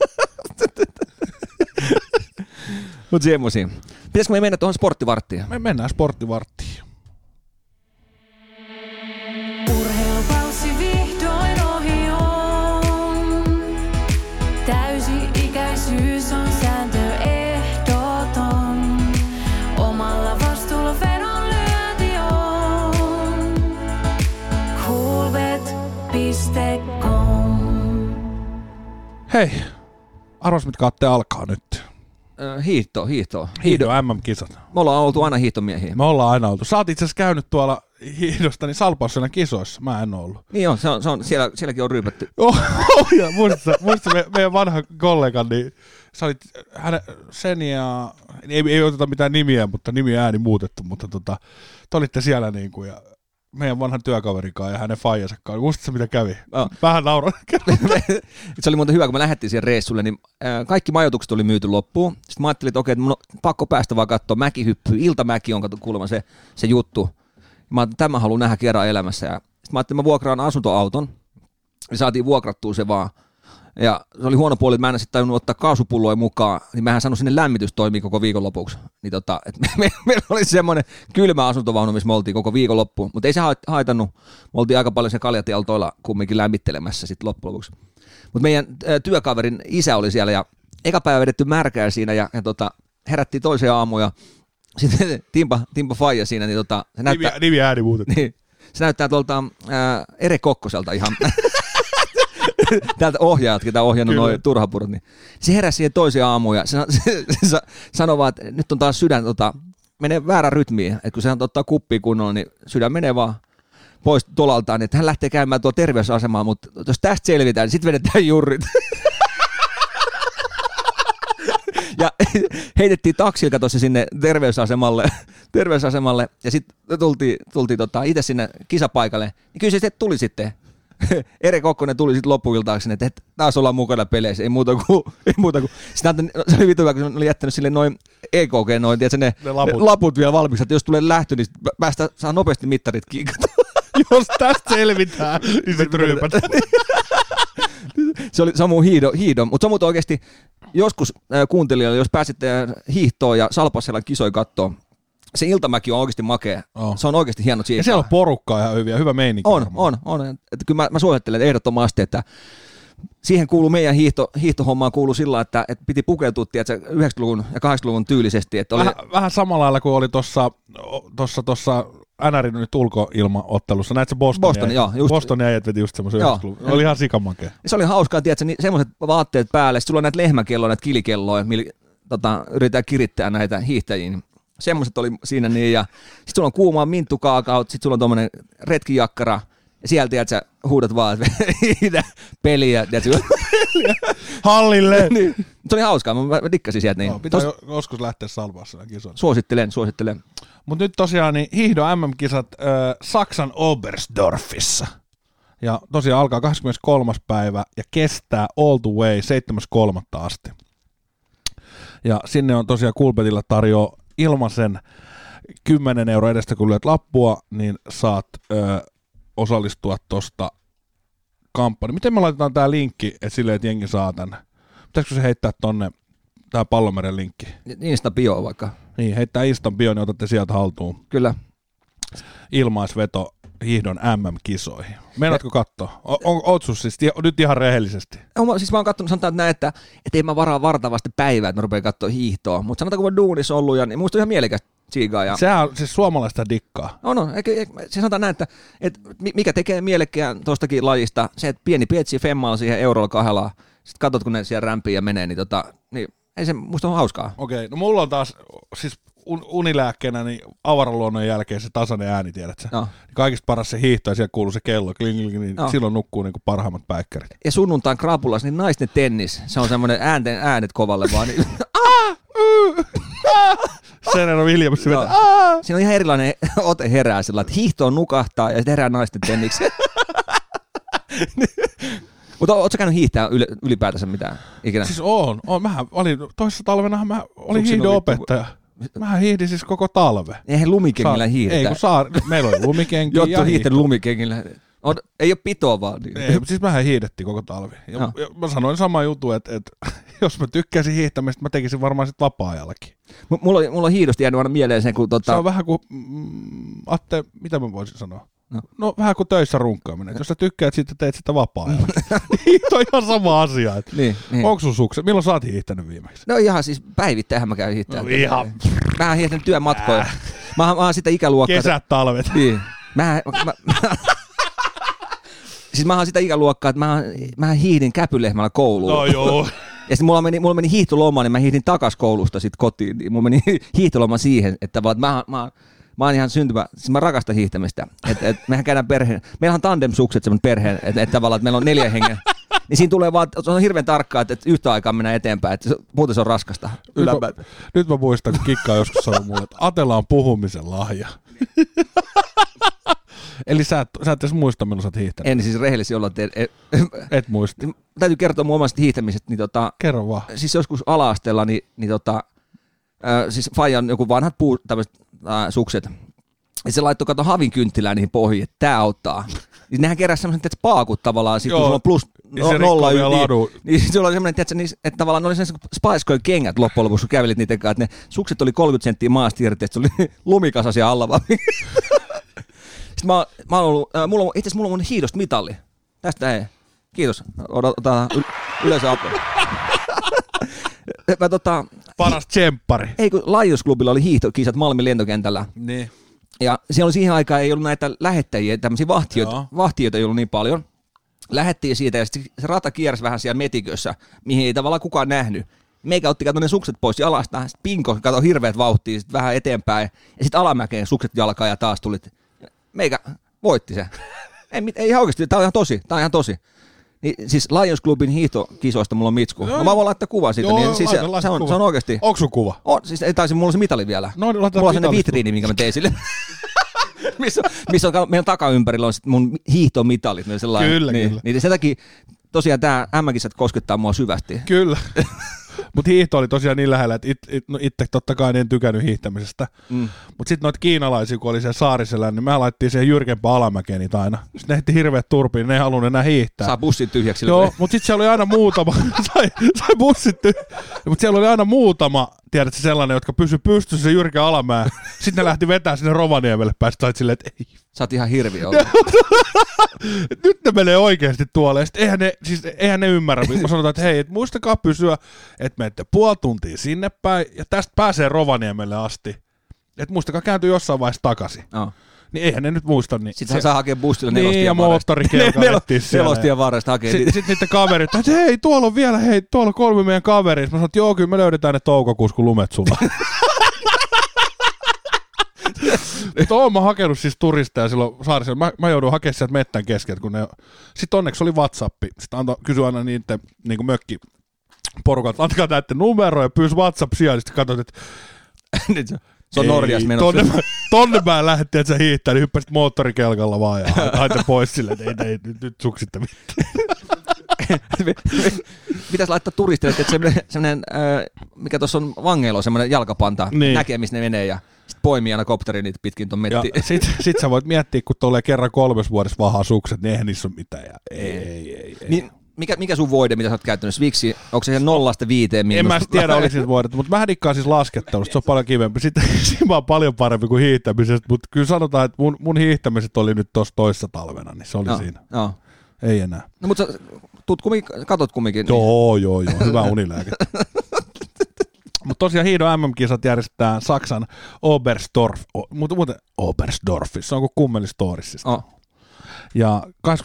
Mutta semmoisia. Pitäisikö me mennä tuohon sporttivarttiin? Me mennään sporttivarttiin. Urheilukausi vihdoin ohi on. Täysi-ikäisyys on sääntö ehdoton. Omalla vastuulla vedonlyönti on. Coolbet.com. Hei, arvas mitkä aatte alkaa nyt. Hiihto. Hiihdon MM-kisat. Me ollaan oltu aina hiihtomiehiä. Me ollaan aina oltu. Sä oot itse asiassa käynyt tuolla hiihdosta niin Salpausselän kisoissa. Mä en ollut. Niin on, se on sielläkin on ryypätty. Ja muistat meidän vanha kollegan, niin sä olit sen ja... Ei oteta mitään nimiä, mutta nimi ääni muutettu, mutta te olitte siellä niin kuin ja meidän vanhan työkaverikaan ja hänen faijansa kanssa. Muistatko mitä kävi? No. Vähän nauroin. Se oli muuten hyvä, kun me lähdettiin siihen reissulle, niin kaikki majoitukset oli myyty loppuun. Sitten mä ajattelin, että okei, mun on pakko päästä vaan katsoa mäkihyppyä. Iltamäki on kuulemma se juttu. Mä ajattelin, että tämän haluan nähdä kerran elämässä. Sitten mä ajattelin, että mä vuokraan asuntoauton. Ja saatiin vuokrattua se vaan. Ja se oli huono puoli, että mä en sitten tajunnut ottaa kaasupulloja mukaan, niin mähän saanut sinne lämmitys toimii koko viikonlopuksi. Niin meillä oli semmoinen kylmä asuntovaunu, missä me oltiin koko viikonloppuun, mutta ei se haitannut. Me oltiin aika paljon sen kaljatieltoilla kumminkin lämmittelemässä sitten loppujen lopuksi. Mutta meidän työkaverin isä oli siellä ja eka päivä vedetty märkää siinä ja herättiin toiseen aamuun ja sitten Timpa faija siinä, niin se näyttää... Nimi ääni muutettu. Niin, se näyttää tuolta Ere Kokkoselta ihan... Täältä ohjaajat, ketä on ohjannut noin turhapurot, niin se heräsi siihen toiseen aamuun ja se sanoi vaan, että nyt on taas sydän, menee väärä rytmiin, että kun se ottaa kuppiin kunnolla, niin sydän menee vaan pois tolaltaan, että hän lähtee käymään tuolla terveysasemaan, mutta jos tästä selvitään, niin sitten vedetään jurrit. Ja heitettiin taksilta tuossa sinne terveysasemalle ja sitten tultiin itse sinne kisapaikalle, niin kyllä se sitten tuli sitten. Ere Kokkonen tuli sitten loppuiltaaksi, että taas ollaan mukana peleissä, ei muuta kuin. Se oli vitu, kun se oli jättänyt sille noin EKG, tiedätkö, ne laput vielä valmiiksi, että jos tulee lähtö, niin saa nopeasti mittarit kiikata. Jos tästä selvitään, niin se ryypätään. Se oli Samu hiidon, mutta Samu oikeasti joskus kuuntelijoille, jos pääsitte hiihtoon ja Salpausselän kisoja katsoa, se Iltamäki on oikeasti makea. Oh. Se on oikeasti hieno siitä. Ja siellä on porukkaa ihan hyvä meininki. On. Että kyllä mä suosittelen ehdottomasti, että siihen kuuluu meidän hiihtohommaan kuuluu sillä, että piti pukeutua 90-luvun ja 80-luvun tyylisesti. Että oli... vähän samalla lailla kuin oli tuossa NRin nyt ulkoilmaottelussa. Näet se Bostonin äijät veti just semmoisen 90-luvun. Oli ihan sikamakea. Se oli hauskaa, tiedätkö, niin semmoiset vaatteet päälle. Sitten sulla on näitä lehmäkelloja, näitä kilikelloja, millä yritetään kirittää näitä hiihtäjiä. Semmoiset oli siinä niin, ja sitten sulla on kuumaa minttukaakaut, sitten sulla on tommonen retkijakkara, ja sieltä tiedät, huudat vaan, että peliä, tiedät, hallille. Niin. Se oli hauskaa, mä dikkasin sieltä. Niin. Pitää joskus lähteä Salpausselän kisoon. Suosittelen. Mutta nyt tosiaan niin hiihdon MM-kisat Saksan Oberstdorfissa. Ja tosiaan alkaa 23. päivä ja kestää all the way 7.3. asti. Ja sinne on tosiaan Coolbetilla tarjoaa ilmaisen 10 € edestä, kun lyöt lappua, niin saat osallistua tosta kampanjaan. Miten me laitetaan tää linkki, että silleen, että jengi saa tänne? Pitäisikö se heittää tonne, tää Pallomeren linkki? Insta-bio vaikka. Niin, heittää Instan bio, niin otatte sieltä haltuun. Kyllä. Ilmaisveto hiihdon MM-kisoihin. Meinaatko katsoa? Oot sus siis nyt ihan rehellisesti? Siis mä oon katsonut, sanotaan näin, että ei mä varaa vartavasti päivää, että mä rupean katsoa hiihtoa. Mutta sanotaan, kun mä duunissa ollut, niin musta on ihan mielekästä tsiigaa. Ja... Sehän on siis suomalaista dikkaa. Se sanotaan näin, että mikä tekee mielekkään tostakin lajista, se, että pieni pietsi femmaa siihen eurolla 2. Sitten katsot, kun ne siellä rämpii ja menee, niin ei se musta on hauskaa. Okei, no mulla on taas siis unilääkkeenä niin avaraluonnon jälkeen se tasainen ääni, tiedätkö? No. Kaikista paras se hiihto ja siellä kuuluu se kello, kling, kling, niin silloin nukkuu niin kuin parhaimmat päikkärit. Ja sunnuntain krapulas, niin naisten tennis, se on semmoinen äänet kovalle vaan. Niin... Serena Williams se vetää. Siinä on ihan erilainen ote herää sillä, että hiihtoon nukahtaa ja sitten herää naisten tennikseen. Mutta ootko sä käynyt hiihtää ylipäätänsä mitään ikinä? Siis oon. Mähän olin, toisessa talvena mä olin hiihdon-opettaja. Mähän hiihdin siis koko talve. Eihän lumikengillä hiihdetä. Ei kun meillä oli lumikenkiä ja hiihtänyt lumikengillä. Ei ole pitoa vaan. Niin. Ei, siis mähän hiihdettiin koko talvi. Ja mä sanoin sama juttu, että jos mä tykkäisin hiihtämistä, mä tekisin varmaan sit vapaa-ajallakin. Mulla on hiihdosta jäänyt aina mieleen sen, kun Se on vähän kuin, Atte, mitä mä voisin sanoa? No vähän kuin töissä runkkaaminen. Jos sä tykkäät siitä, teet sitä vapaa-ajalla. Hiihto on ihan sama asia. Niin. Onko sun sukset? Milloin sä oot hiihtänyt viimeksi? No ihan siis päivittäinhän mä käyn hiihtämään. No ihan. Mä oon hiihtänyt työmatkoja. Mä oon sitä ikäluokkaa. Kesät, talvet. Niin. Siis mä oon sitä ikäluokkaa, että mä hiihdin käpylehmällä kouluun. No joo. Ja sitten mulla meni hiihtoloma, niin mä hiihdin takas koulusta sit kotiin. Mulla meni hiihtoloma siihen, että mä oon ihan siis mä rakastan hiihtämistä. Mehän käydään perheen, meillä on tandem-sukset semmoinen perheen, että tavallaan, että meillä on 4 hengen. Niin siinä tulee vaan, se on hirveän tarkkaa, että yhtä aikaa mennään eteenpäin, että muuten se on raskasta. Nyt mä muistan, kun Kikka on joskus sanonut mulle, että Atella on puhumisen lahja. Eli sä et edes muista, milloin sä oot hiihtänyt. En siis rehellisesti olla, et muista. Täytyy kertoa mun omasta hiihtämisestä. Niin kerro vaan. Siis joskus ala-asteella, siis faija on joku vanhat tämmöiset sukset. Ja se laittoi kato havinkynttilää niihin pohjiin, että tää auttaa. Niin nehän keräsi semmoiset paakut tavallaan, sit kun sulla on plus 0 niin sulla oli semmoinen, että tavallaan ne oli semmoiset Spice Girl kengät loppujen lopuksi, kun kävelit niiden kanssa, että ne sukset oli 30 senttiä maasta irti, että se oli lumikasa siellä alla vaan. Sitten mä oon ollut, itse asiassa mulla on mun hiidosta mitalli. Tästä ei. Kiitos. Otetaan yleisö apua. Paras tsemppari. Ei kun Lions-klubilla oli hiihtokisat Malmin lentokentällä. Niin. Ja siellä oli siihen aikaan ei ollut näitä lähettäjiä, tämmöisiä vahtijoita ei ollut niin paljon. Lähettiin siitä ja sitten se rata kiersi vähän siellä metikössä, mihin ei tavallaan kukaan nähnyt. Meikä otti ne sukset pois jalasta, sitten pinko katsoi hirveät vauhtia, sitten vähän eteenpäin ja sitten alamäkeen sukset jalkaan ja taas tulit. Meikä voitti se. Ei ihan oikeasti, tää on ihan tosi. Niin, siis Lions Clubin hiihtokisoista mulla on mitsku. No, mä voin laittaa kuvan siitä. Joo, niin, siis se on oikeasti. Onko sun kuva? Siis ei taisi, mulla on se mitali vielä. No, mulla on sellainen vitriini, minkä mä tein sille. missä on meidän takaympärillä on sit mun hiihtomitalit. Kyllä. Niin sen takia tosiaan tää M-kisat koskettaa mua syvästi. Kyllä. Mutta hiihto oli tosiaan niin lähellä, että itse totta kai en tykännyt hiihtämisestä. Mutta sitten noita kiinalaisia, kun oli siellä Saarisella, niin me laittiin siihen jyrkempään alamäkeen niitä aina. Sitten ne heitti hirveät turpiin, ne ei halunnut enää hiihtää. Saa bussit tyhjäksi. Joo, mutta sitten siellä oli aina muutama, sai bussit mutta siellä oli aina muutama, tiedätkö, sellainen, jotka pysyi pystyssä se jyrkä alamäen. Sitten ne lähti vetämään sinne Rovaniemelle päästä, sait silleen, että ei. Sä oot ihan hirviö ollut. Nyt ne menee oikeasti tuolle. Ja eihän ne ymmärrä. Mä sanotaan, että hei, et muistakaa pysyä, että menette puoli tuntia sinne päin ja tästä pääsee Rovaniemelle asti. Että muistakaa kääntyä jossain vaiheessa takaisin. Oh. Niin eihän ne nyt muista. Niin sitten saa hakea bussilla nelostien ja moottorikelka vettiin siellä. Nelostien varresta hakee. Sitten niiden kaverit, että hei, tuolla on vielä, tuolla on 3 meidän kaveria. Mä sanoin, että joo, kyllä me löydetään ne toukokuussa, kun lumet sulaa. Mutta oon mä hakenut siis turisteja silloin Saarisella. Mä joudun hakemaan sieltä mettän keskeltä, kun ne. Sitten onneksi oli WhatsApp. Sitten kysyi aina niiden niin mökkiporukat, antakaa näiden numeroja, pyysi WhatsApp sijaan. Sitten katsoit, että se on Norjas menossa. Tonne mä lähdettiin, että sä hiihtää, niin hyppäsit moottorikelkalla vaan ja haite pois silleen, että ei nyt suksitte mitään. Pitäisi laittaa turistille, että semmoinen, mikä tuossa on vangeilla, on semmoinen jalkapanta, näkee missä ne menee ja sitten poimii aina kopteriin niitä pitkin ton Ja mettiin. sit sä voit miettiä, kun tulee kerran 3 vuodessa vahaa sukset, niin eihän niissä ole mitään. Ja ei. Niin, mikä sun voide, mitä sä oot käyttänyt? Swixi, onko se 0-5 miinus? En mä tiedä, oliko siitä voidetta, mutta mä dikkaan siis laskettelusta, se on paljon kivempi. Sitten siinä on paljon parempi kuin hiihtämisestä, mutta kyllä sanotaan, että mun hiihtämiset oli nyt tuossa toissa talvena, niin se oli siinä. Joo. Ei enää. No mutta sä katot kumminkin. Joo, hyvä unilääke. Mutta tosiaan hiidon MM-kisat järjestetään Saksan Oberstdorfissa, se on kuin Kummelistorissista. Oh. Ja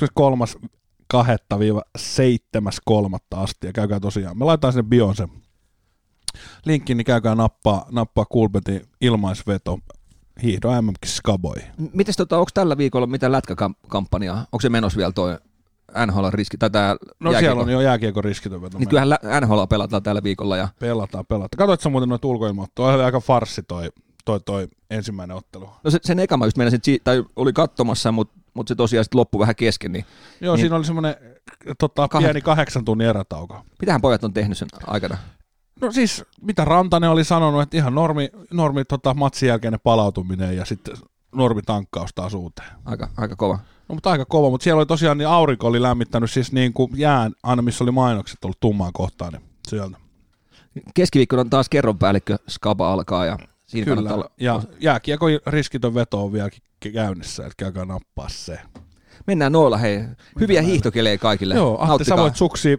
23.2.–7.3. asti, ja käykää tosiaan, me laitetaan sinne bioon se linkki, niin käykää nappaa Kulbetin ilmaisveto hiihdon MM-kisat Skaboihin. Mites onko tällä viikolla mitään lätkäkampanjaa? Onko se menossa vielä toi NHL-riski, tai tää No jääkiekko? siellä on jo jääkiekon riskitön veto. Niin kyllähän NHL pelataan tällä viikolla. Ja... Pelataan. Katoitko sä muuten noita ulkoilmaotteluja? Oli aika farssi toi ensimmäinen ottelu. No sen eka mä just meinasin, tai oli katsomassa, mutta se tosiaan sitten loppui vähän kesken. Niin, Joo, niin, siinä oli semmoinen pieni 8 tunnin erätauko. mitähän pojat on tehnyt sen aikana? No siis, mitä Rantanen oli sanonut, että ihan normi matsin jälkeinen palautuminen ja sitten normi tankkaus taas uuteen. Aika kova. No mutta aika kova, mutta siellä oli tosiaan, niin aurinko oli lämmittänyt siis niin kuin jään, aina missä oli mainokset ollut tummaan kohtaan, niin sieltä. Keskiviikkona taas kerronpäällikkö Skaba alkaa ja siinä Kyllä, kannattaa olla... ja jääkiekon riskitön veto on vieläkin käynnissä, että käykää nappaa se. Mennään noilla, hei. Hyviä hiihtokelejä kaikille. Joo, Ahti, Nauttikaa. sä voit suksia.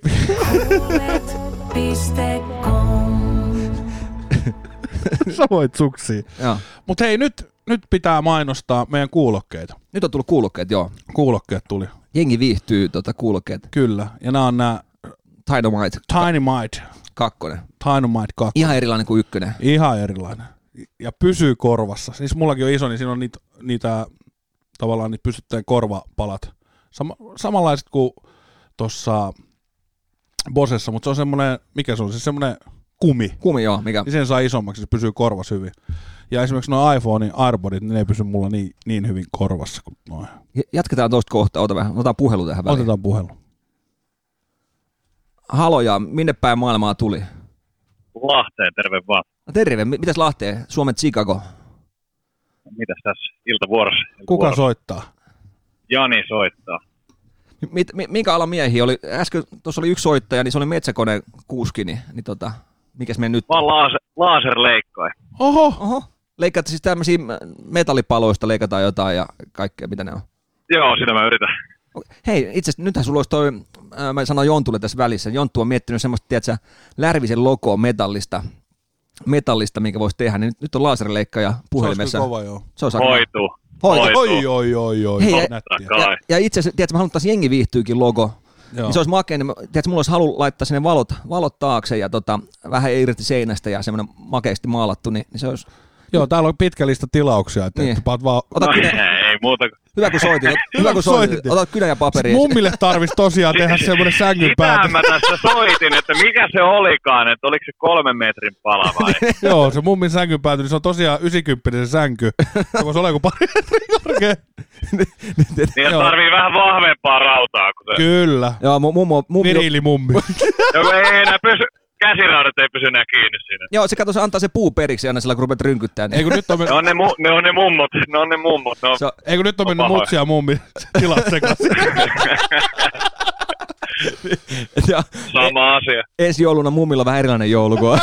Sä voit suksia. Joo. Mutta hei, nyt pitää mainostaa meidän kuulokkeita. Nyt on tullut kuulokkeet, joo. Kuulokkeet tuli. Jengi viihtyy kuulokkeet. Kyllä, ja nämä on nämä Dynamite Dynamite 2. Dynamite 2. Ihan erilainen kuin 1. Ihan erilainen. Ja pysyy korvassa. Siis mullakin on iso, niin siinä on niitä tavallaan niitä pystytteen korvapalat. Samanlaiset kuin tuossa Bosessa, mutta se on semmoinen, mikä se on, siis semmoinen kumi. Kumi, joo. Mikä? Niin sen saa isommaksi, se pysyy korvassa hyvin. Ja esimerkiksi nuo iPhonein Arbodit, niin ne ei pysy mulla niin hyvin korvassa kuin noin. Jatketaan tuosta kohtaa. Otetaan puhelu tähän väliin. Otetaan puhelu. Haloja, minne päin maailmaa tuli? Lahteen, terve vaan. No terve, mitäs Lahteen? Suomen Chicago. Mitäs tässä iltavuorossa? Kuka soittaa? Jani soittaa. Minkä alan miehiä oli? Äsken tuossa oli yksi soittaja, niin se oli metsäkoneen kuski, niin mikäs me nyt? Mä oon laserleikkaja. Oho. Leikkaatte siis tämmöisiä metallipaloista, leikataan jotain ja kaikkea, mitä ne on? Joo, sitä mä yritän. Hei, itse asiassa nythän sulla olisi toi, mä sanoin Jontulle tässä välissä, Jonttu on miettinyt semmoista, tiedätkö, Lärvisen logoa metallista, minkä voisi tehdä, niin nyt on laserleikkaja puhelimessa. Se olisi kova, joo. Se olisi Hoituu. Oi. Hei, Totta ja itse asiassa, tiedätkö, mä haluan taas jengi viihtyykin logo. Joo. Niin se olisi makea, niin tiedätkö, mulla olisi halu laittaa sinne valot taakse ja vähän irti seinästä ja semmoinen makeasti maalattu, niin se olisi... Joo, täällä on pitkä lista tilauksia, että Niin. paat vaan... Ota No, kynä, ei muuta kuin... hyvä kun soitit. Ota kynä ja paperi. Mummille tarvitsisi tosiaan tehdä semmoinen sängyn päätä. Sitähän mä tässä soitin, että mikä se olikaan, että oliko se 3 metrin pala vai? Joo, se mummin sängyn pääty, niin se on tosiaan 90 se sänky. Se voisi olla joku pari metriä korkea. Niin tarvii vähän vahvempaa rautaa kuin se. Kyllä. Joo, mummi... Virili mummi. Joka ei enää pysy, käsiraudat ei pysy enää kiinni siinä. Joo, se kato, se antaa se puu periksi aina sillä, kun rupeat rynkyttää. Ei kun nyt on Ne on ne mummot. Ei kun nyt on mennyt pahoja. mutsi ja mummi tilat sekaisin. Ja Sama asia. ensi jouluna mummilla on vähän erilainen joulu kuin...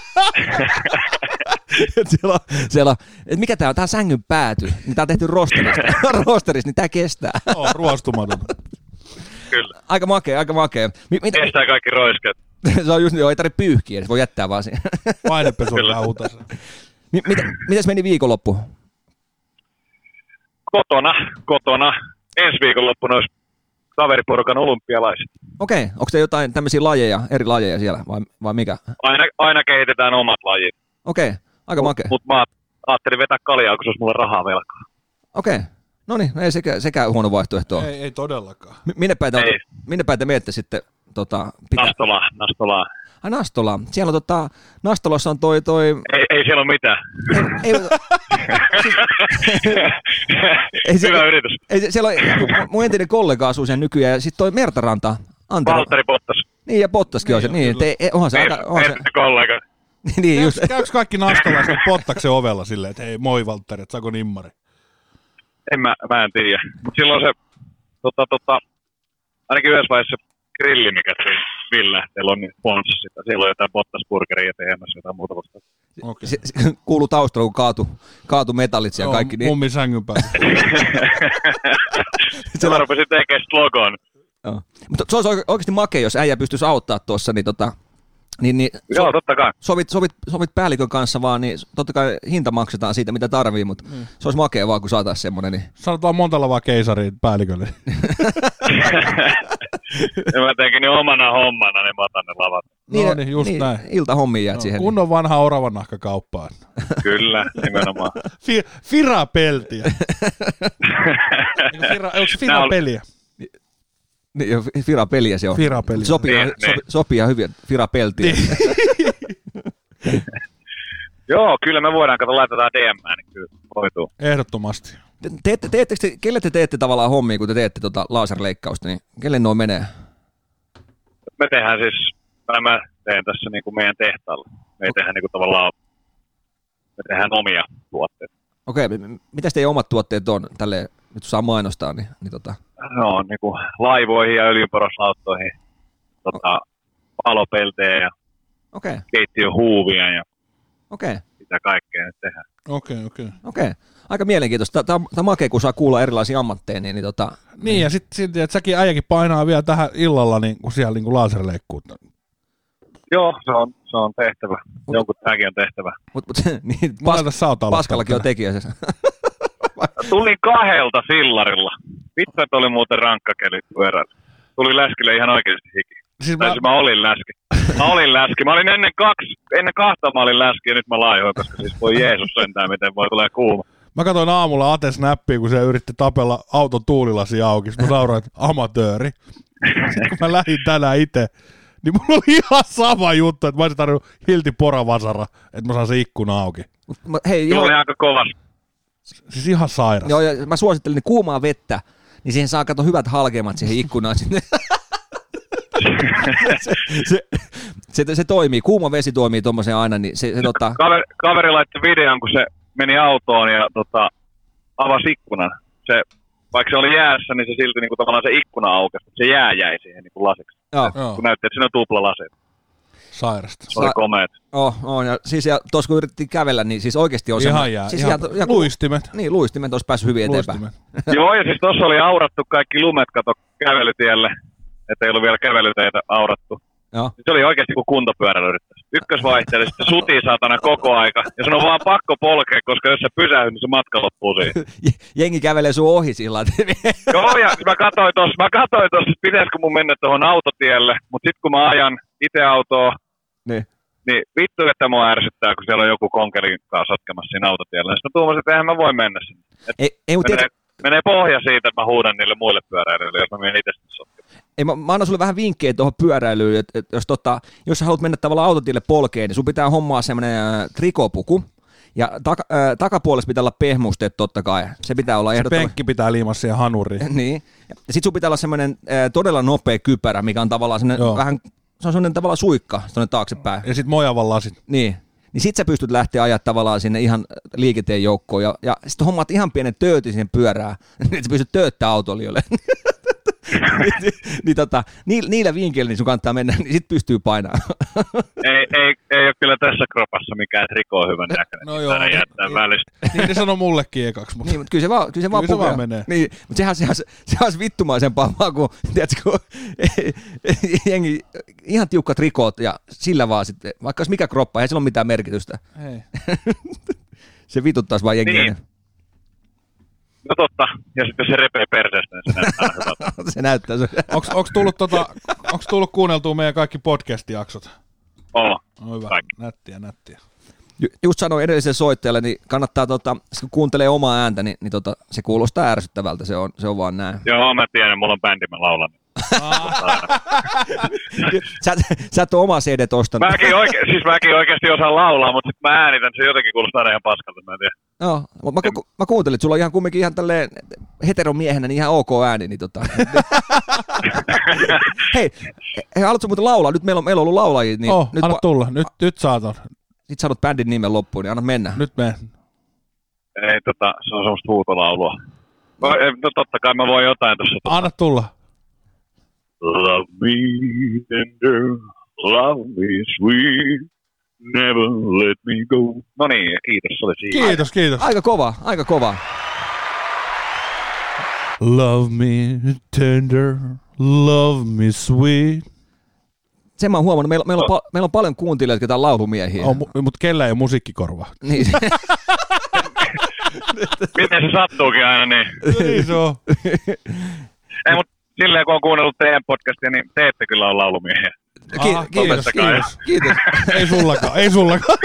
siellä on, että mikä tää on? Tää on sängyn pääty. Niin tää on tehty rosterista, niin tää kestää. Joo, ruostumaton. Kyllä. Aika makea. Kestää kaikki roiskeet. Se on just, joo, ei tarvitse pyyhkiä, voi jättää vaan siihen. Painepesu on vähän utassa. Mitäs meni viikonloppu? Kotona. Ensi viikonloppuna olisi kaveriporukan olympialaiset. Okei, onko te jotain tämmöisiä eri lajeja siellä vai mikä? Aina kehitetään omat lajit. Okei, aika makea. Mutta mä ajattelin vetää kaljaa, kun se olisi mulle rahaa velkaa. Okei, no niin, ei sekään huono vaihtoehto. Ei todellakaan. Minne päin te menette sitten? Nastolaan. Ai Nastola. Siellä on Nastolassa on toi... Ei siellä ole mitään. Hyvä yritys. Siellä on, mun entinen kollega asuu sen nykyään, ja sitten toi Mertaranta. Antero. Valtteri Bottas. Niin, ja Bottaskin on se. Niin, onhan se aika... Entinen kollega. Niin just. Käykö kaikki nastalaisen Pottaksen ovella silleen, että hei moi Valtteri, että saako nimmari? Mä en tiedä. Mutta silloin se, ainakin yhdessä vaiheessa se grilli, mikä se Ville, teillä on niin sponssi sitä. Siellä on jotain Bottas-burgeria tekemässä jotain muuta vasta. Okay. Se kuuluu taustalla, kun kaatu metallit siellä kaikki. Niin. Mummin sängyn päällä. Se mä rupesin tekemään slogan. Mutta se olisi oikeasti makea, jos äijä pystyisi auttaa tuossa, niin Joo, totta kai. Sovit päällikön kanssa vaan, niin totta kai hinta maksetaan siitä, mitä tarvii, mutta se olisi makea vaan, kun saataisiin semmoinen. Niin. Sanot vaan monta lavaa keisariin päällikölle. Ja mä teinkin niin omana hommana, niin mä otan ne lavat. Niin, just näin. Iltahommiin jäät siihen. Kunnon vanha oravanahkakauppaan. Kyllä, nimenomaan. Firapeltiä. Onko se firapeliä? Niin, Fira-peliä se on. Fira-peliä. Sopii ihan hyvin, Fira-peltiä. Joo, kyllä me voidaan, laitetaan DM:ään, niin kyllä hoituu. Ehdottomasti. Kelle te teette tavallaan hommia, kun te teette laserleikkausta, niin kelle noin menee? Me tehdään siis, mä teen tässä niin kuin meidän tehtaalla. Me ei tehdä niin kuin tavallaan, me tehdään omia tuotteita. Okei, mitäs teidän omat tuotteet on? Tälleen, nyt saa mainostaa, niin No, niin kuin laivoihin ja öljynporoslauttoihin, palopeltejä ja keittiöhuuvia ja sitä kaikkea nyt tehdään. Okei. Aika mielenkiintoista. Tämä on makea, kun saa kuulla erilaisia ammatteja. Niin, ja sitten että säkin äijäkin painaa vielä tähän illalla, niin kun siellä niin laserleikkuu. Joo, se on tehtävä. Jonkun tämäkin on tehtävä. Niin, Paskallakin on tekijä. Tulin 2 sillarilla. Vittu, että oli muuten rankka keli pyörällä. Tuli läskille ihan oikeasti hiki. Siis mä olin läski. Mä olin ennen 2 mä olin läski ja nyt mä laihoin, koska siis voi Jeesus sentään, miten voi tulee kuuma. Mä katsoin aamulla Ate-snappia, kun se yritti tapella auton tuulilasi auki. Mä nauroin, että amatööri. Sitten kun mä lähdin tänään itse, niin mulla oli ihan sama juttu, että mä olisin tarvinnut Hilti Poravasara, että mä saan se ikkuna auki. Se oli aika kovas. Siis ihan sairas. Joo, ja mä suosittelin niin kuumaa vettä, niin siihen saa katsoa hyvät halkeamat siihen ikkunaan sinne. se toimii, kuuma vesi toimii tuommoiseen aina, niin se Kaveri laittoi videon, kun se meni autoon ja avasi ikkunan. Vaikka se oli jäässä, niin se silti niin kuin tavallaan se ikkuna aukesi, se jää jäi siihen niin kuin lasiksi. Kun näytti, että siinä on tuplalasit. Sairasta. Se oli komeet. Ja siis tuossa kun yritettiin kävellä, niin siis oikeasti on ihan jää. Siis ihan luistimet. Niin, luistimet olisi päässyt hyvin eteenpäin. Joo, ja siis tuossa oli aurattu kaikki lumet, kato kävelytielle, että ei ollut vielä kävelyteitä aurattu. Joo. Se oli oikeasti kuin kuntopyörällä yrittäisi. Ykkösvaihteelle sitten sutii saatana koko aika. Ja sun on vaan pakko polkea, koska jos sä pysähdyt, niin se matka loppuu siihen. Jengi kävelee sun ohi sillä. Joo, ja mä katsoin tossa, että pitäisikö mun mennä tuohon autotielle. Mutta sitten kun mä ajan itse autoa, niin vittu, että mua ärsyttää, kun siellä on joku konkelin kanssa sotkemassa siinä autotiellä. Sitten tuumasin, että eihän mä voi mennä sinne. Menee pohja siitä, että mä huudan niille muille pyöräilijöille, jos mä menen itse sotkemaan. Mä annan sulle vähän vinkkejä tuohon pyöräilyyn, että jos sä haluat mennä tavallaan autotielle polkeen, niin sun pitää hommaa semmoinen trikopuku. Ja takapuolessa pitää olla pehmusteet totta kai. Se pitää olla ehdottomasti. Penkki pitää liimaa siihen hanuriin. Niin. Ja sit sun pitää olla semmoinen todella nopea kypärä, mikä on tavallaan semmoinen vähän, se on semmoinen tavallaan suikka taaksepäin. Ja sit mojavan lasit. Niin sit sä pystyt lähteä ajaa tavallaan sinne ihan liikenteen joukkoon ja sit hommaat ihan pienen töötin siihen pyörään, niin sä pystyt tööttämään autoilijoille. Niillä vinkkeillä niin sun kannattaa mennä, niin sit pystyy painamaan. ei ole kyllä tässä kropassa mikään triko hyvän näköinen. No joo. Niin sano mullekin ekaksi. Mutta. Niin, mutta kyllä se vaan menee. Niin, mutta sehän olisi vittumaisempaa vaan, kun jengi ihan tiukka trikot ja sillä vaan sitten, vaikka olisi mikä kroppa, ei sillä ole mitään merkitystä. Ei. Se vituttaisi vaan jengiä. Niin. No totta, ja sitten jos se repee perseestä, niin se näyttää hyvältä. Se näyttää. Onko tullut kuunneltua meidän kaikki podcast-jaksot? On. No hyvä, nättiä. Just sanoin edelliselle soittajalle, niin kannattaa, kun kuuntelee omaa ääntä, niin se kuulostaa ärsyttävältä, se on vaan näin. Joo, mä tiedän, mulla on bändi, mä laulan. Sä et ole omaa CD ostanut. Mäkin oikeasti osaan laulaa, mutta sitten mä äänitän, se jotenkin kuulostaa aina ihan paskalta, mä en tiedä. Joo, mä kuuntelin, että sulla on ihan kumminkin ihan tälleen heteromiehenä niin ihan ok ääni, niin Hei, haluatko muuten laulaa? Nyt meillä on ollut laulajia. Niin nyt anna tulla, nyt saatan. sit sanot bändin nimen loppuun, niin anna mennä. Nyt me. Ei, se on semmoista huutolaulua. No totta kai mä voin jotain tossa. Anna tulla. Love me tender, love me sweet, never let me go. No niin, kiitos, se oli siinä. Kiitos. Aika kova. Love me tender, love me sweet. Sen mä oon huomannut, meillä on paljon kuuntelijoita, jotka on laulumiehiä. Mutta kellä ei ole musiikkikorva. Niin. Miten se sattuukin aina niin? Niin se on. Ei, mutta silleen kun on kuunnellut teidän podcastia, niin te ette kyllä ole laulumiehiä. Kiitos. Ei sullakaan.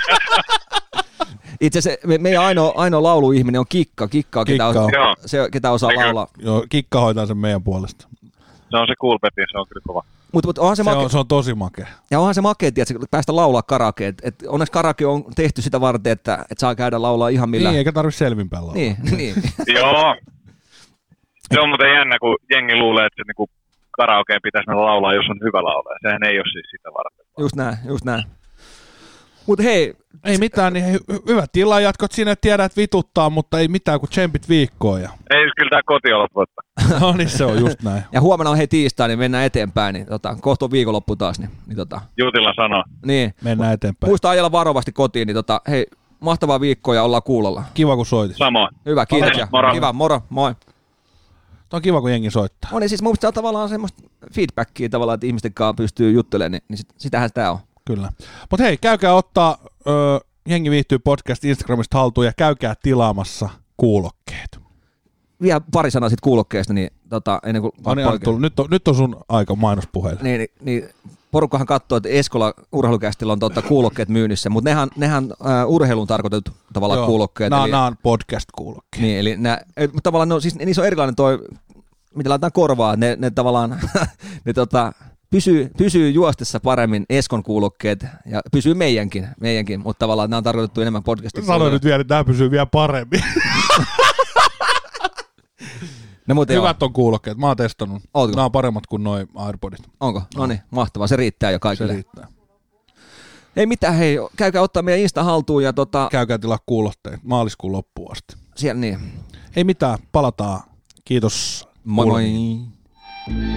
Itse asiassa meidän ainoa lauluihminen on Kikka. Kikka. Ketä osaa laulaa. Joo, Kikka hoitaa sen meidän puolesta. Se on se Coolbeti, se on kyllä kova. Mut onhan se on tosi makea. Ja onhan se makea, että päästä laulaa karakeen. Onneksi karake on tehty sitä varten, että saa käydä laulaa ihan millään. Niin, eikä tarvitse selvinpäin laulaa. Niin. Joo. Se on muuten jännä, kun jengi luulee, että niinku karaokeen pitäisi mennä laulaa, jos on hyvä laulaja. Sehän ei ole siis sitä varten. Just näin. Mut hei. Ei mitään, niin hyvät tilajatkot sinne, tiedät, että vituttaa, mutta ei mitään kuin tsempit viikkoon. Ja... Ei, kyllä tää kotiolot voittaa. No niin, se on just näin. Ja huomenna on tiistai, niin mennään eteenpäin. Niin, kohta on viikonloppu taas. Niin, Jutilla sanoo. Niin. Mennään eteenpäin. Muista ajella varovasti kotiin, niin hei, mahtavaa viikkoa ja ollaan kuulolla. Kiva, kun soitit. Samoin. Hyvä, kiitoksia. Moro. Kiva, moro, moi. On kiva, kun jengi soittaa. No niin, siis mun mielestä on tavallaan semmoista feedbackia tavallaan, että ihmisten kanssa pystyy juttelemaan, niin sitähän sitä on. Kyllä. Mutta hei, käykää ottaa Jengi viihtyy podcast Instagramista haltuun ja käykää tilaamassa kuulokkeet. Vielä pari sanaa siitä kuulokkeesta, niin ennen kuin... Nyt on sun aika mainospuheille. Niin porukkahan katsoo, että Eskola urheilukästillä on kuulokkeet myynnissä, mutta nehän urheiluun tarkoitettu tavallaan kuulokkeet. Nämä on podcast-kuulokkeet. Niin, eli tavallaan niissä on erilainen toi, mitä laitetaan korvaa, ne tavallaan pysyy juostessa paremmin Eskon kuulokkeet ja pysyy meidänkin, mutta tavallaan nämä on tarkoitettu enemmän podcastin. Sanoin nyt vielä, että nämä pysyy vielä paremmin. No, hyvät on kuulokkeet, mä oon testannut. Ootko? Nämä on paremmat kuin noi AirPodit. Onko? No niin, mahtavaa, se riittää jo kaikille. Se riittää. Ei mitään, hei, käykää ottaa meidän Insta haltuun ja käykää tilaa kuulokkeet maaliskuun loppuun asti. Siellä niin. Ei mitään, palataan. Kiitos. Moi moi.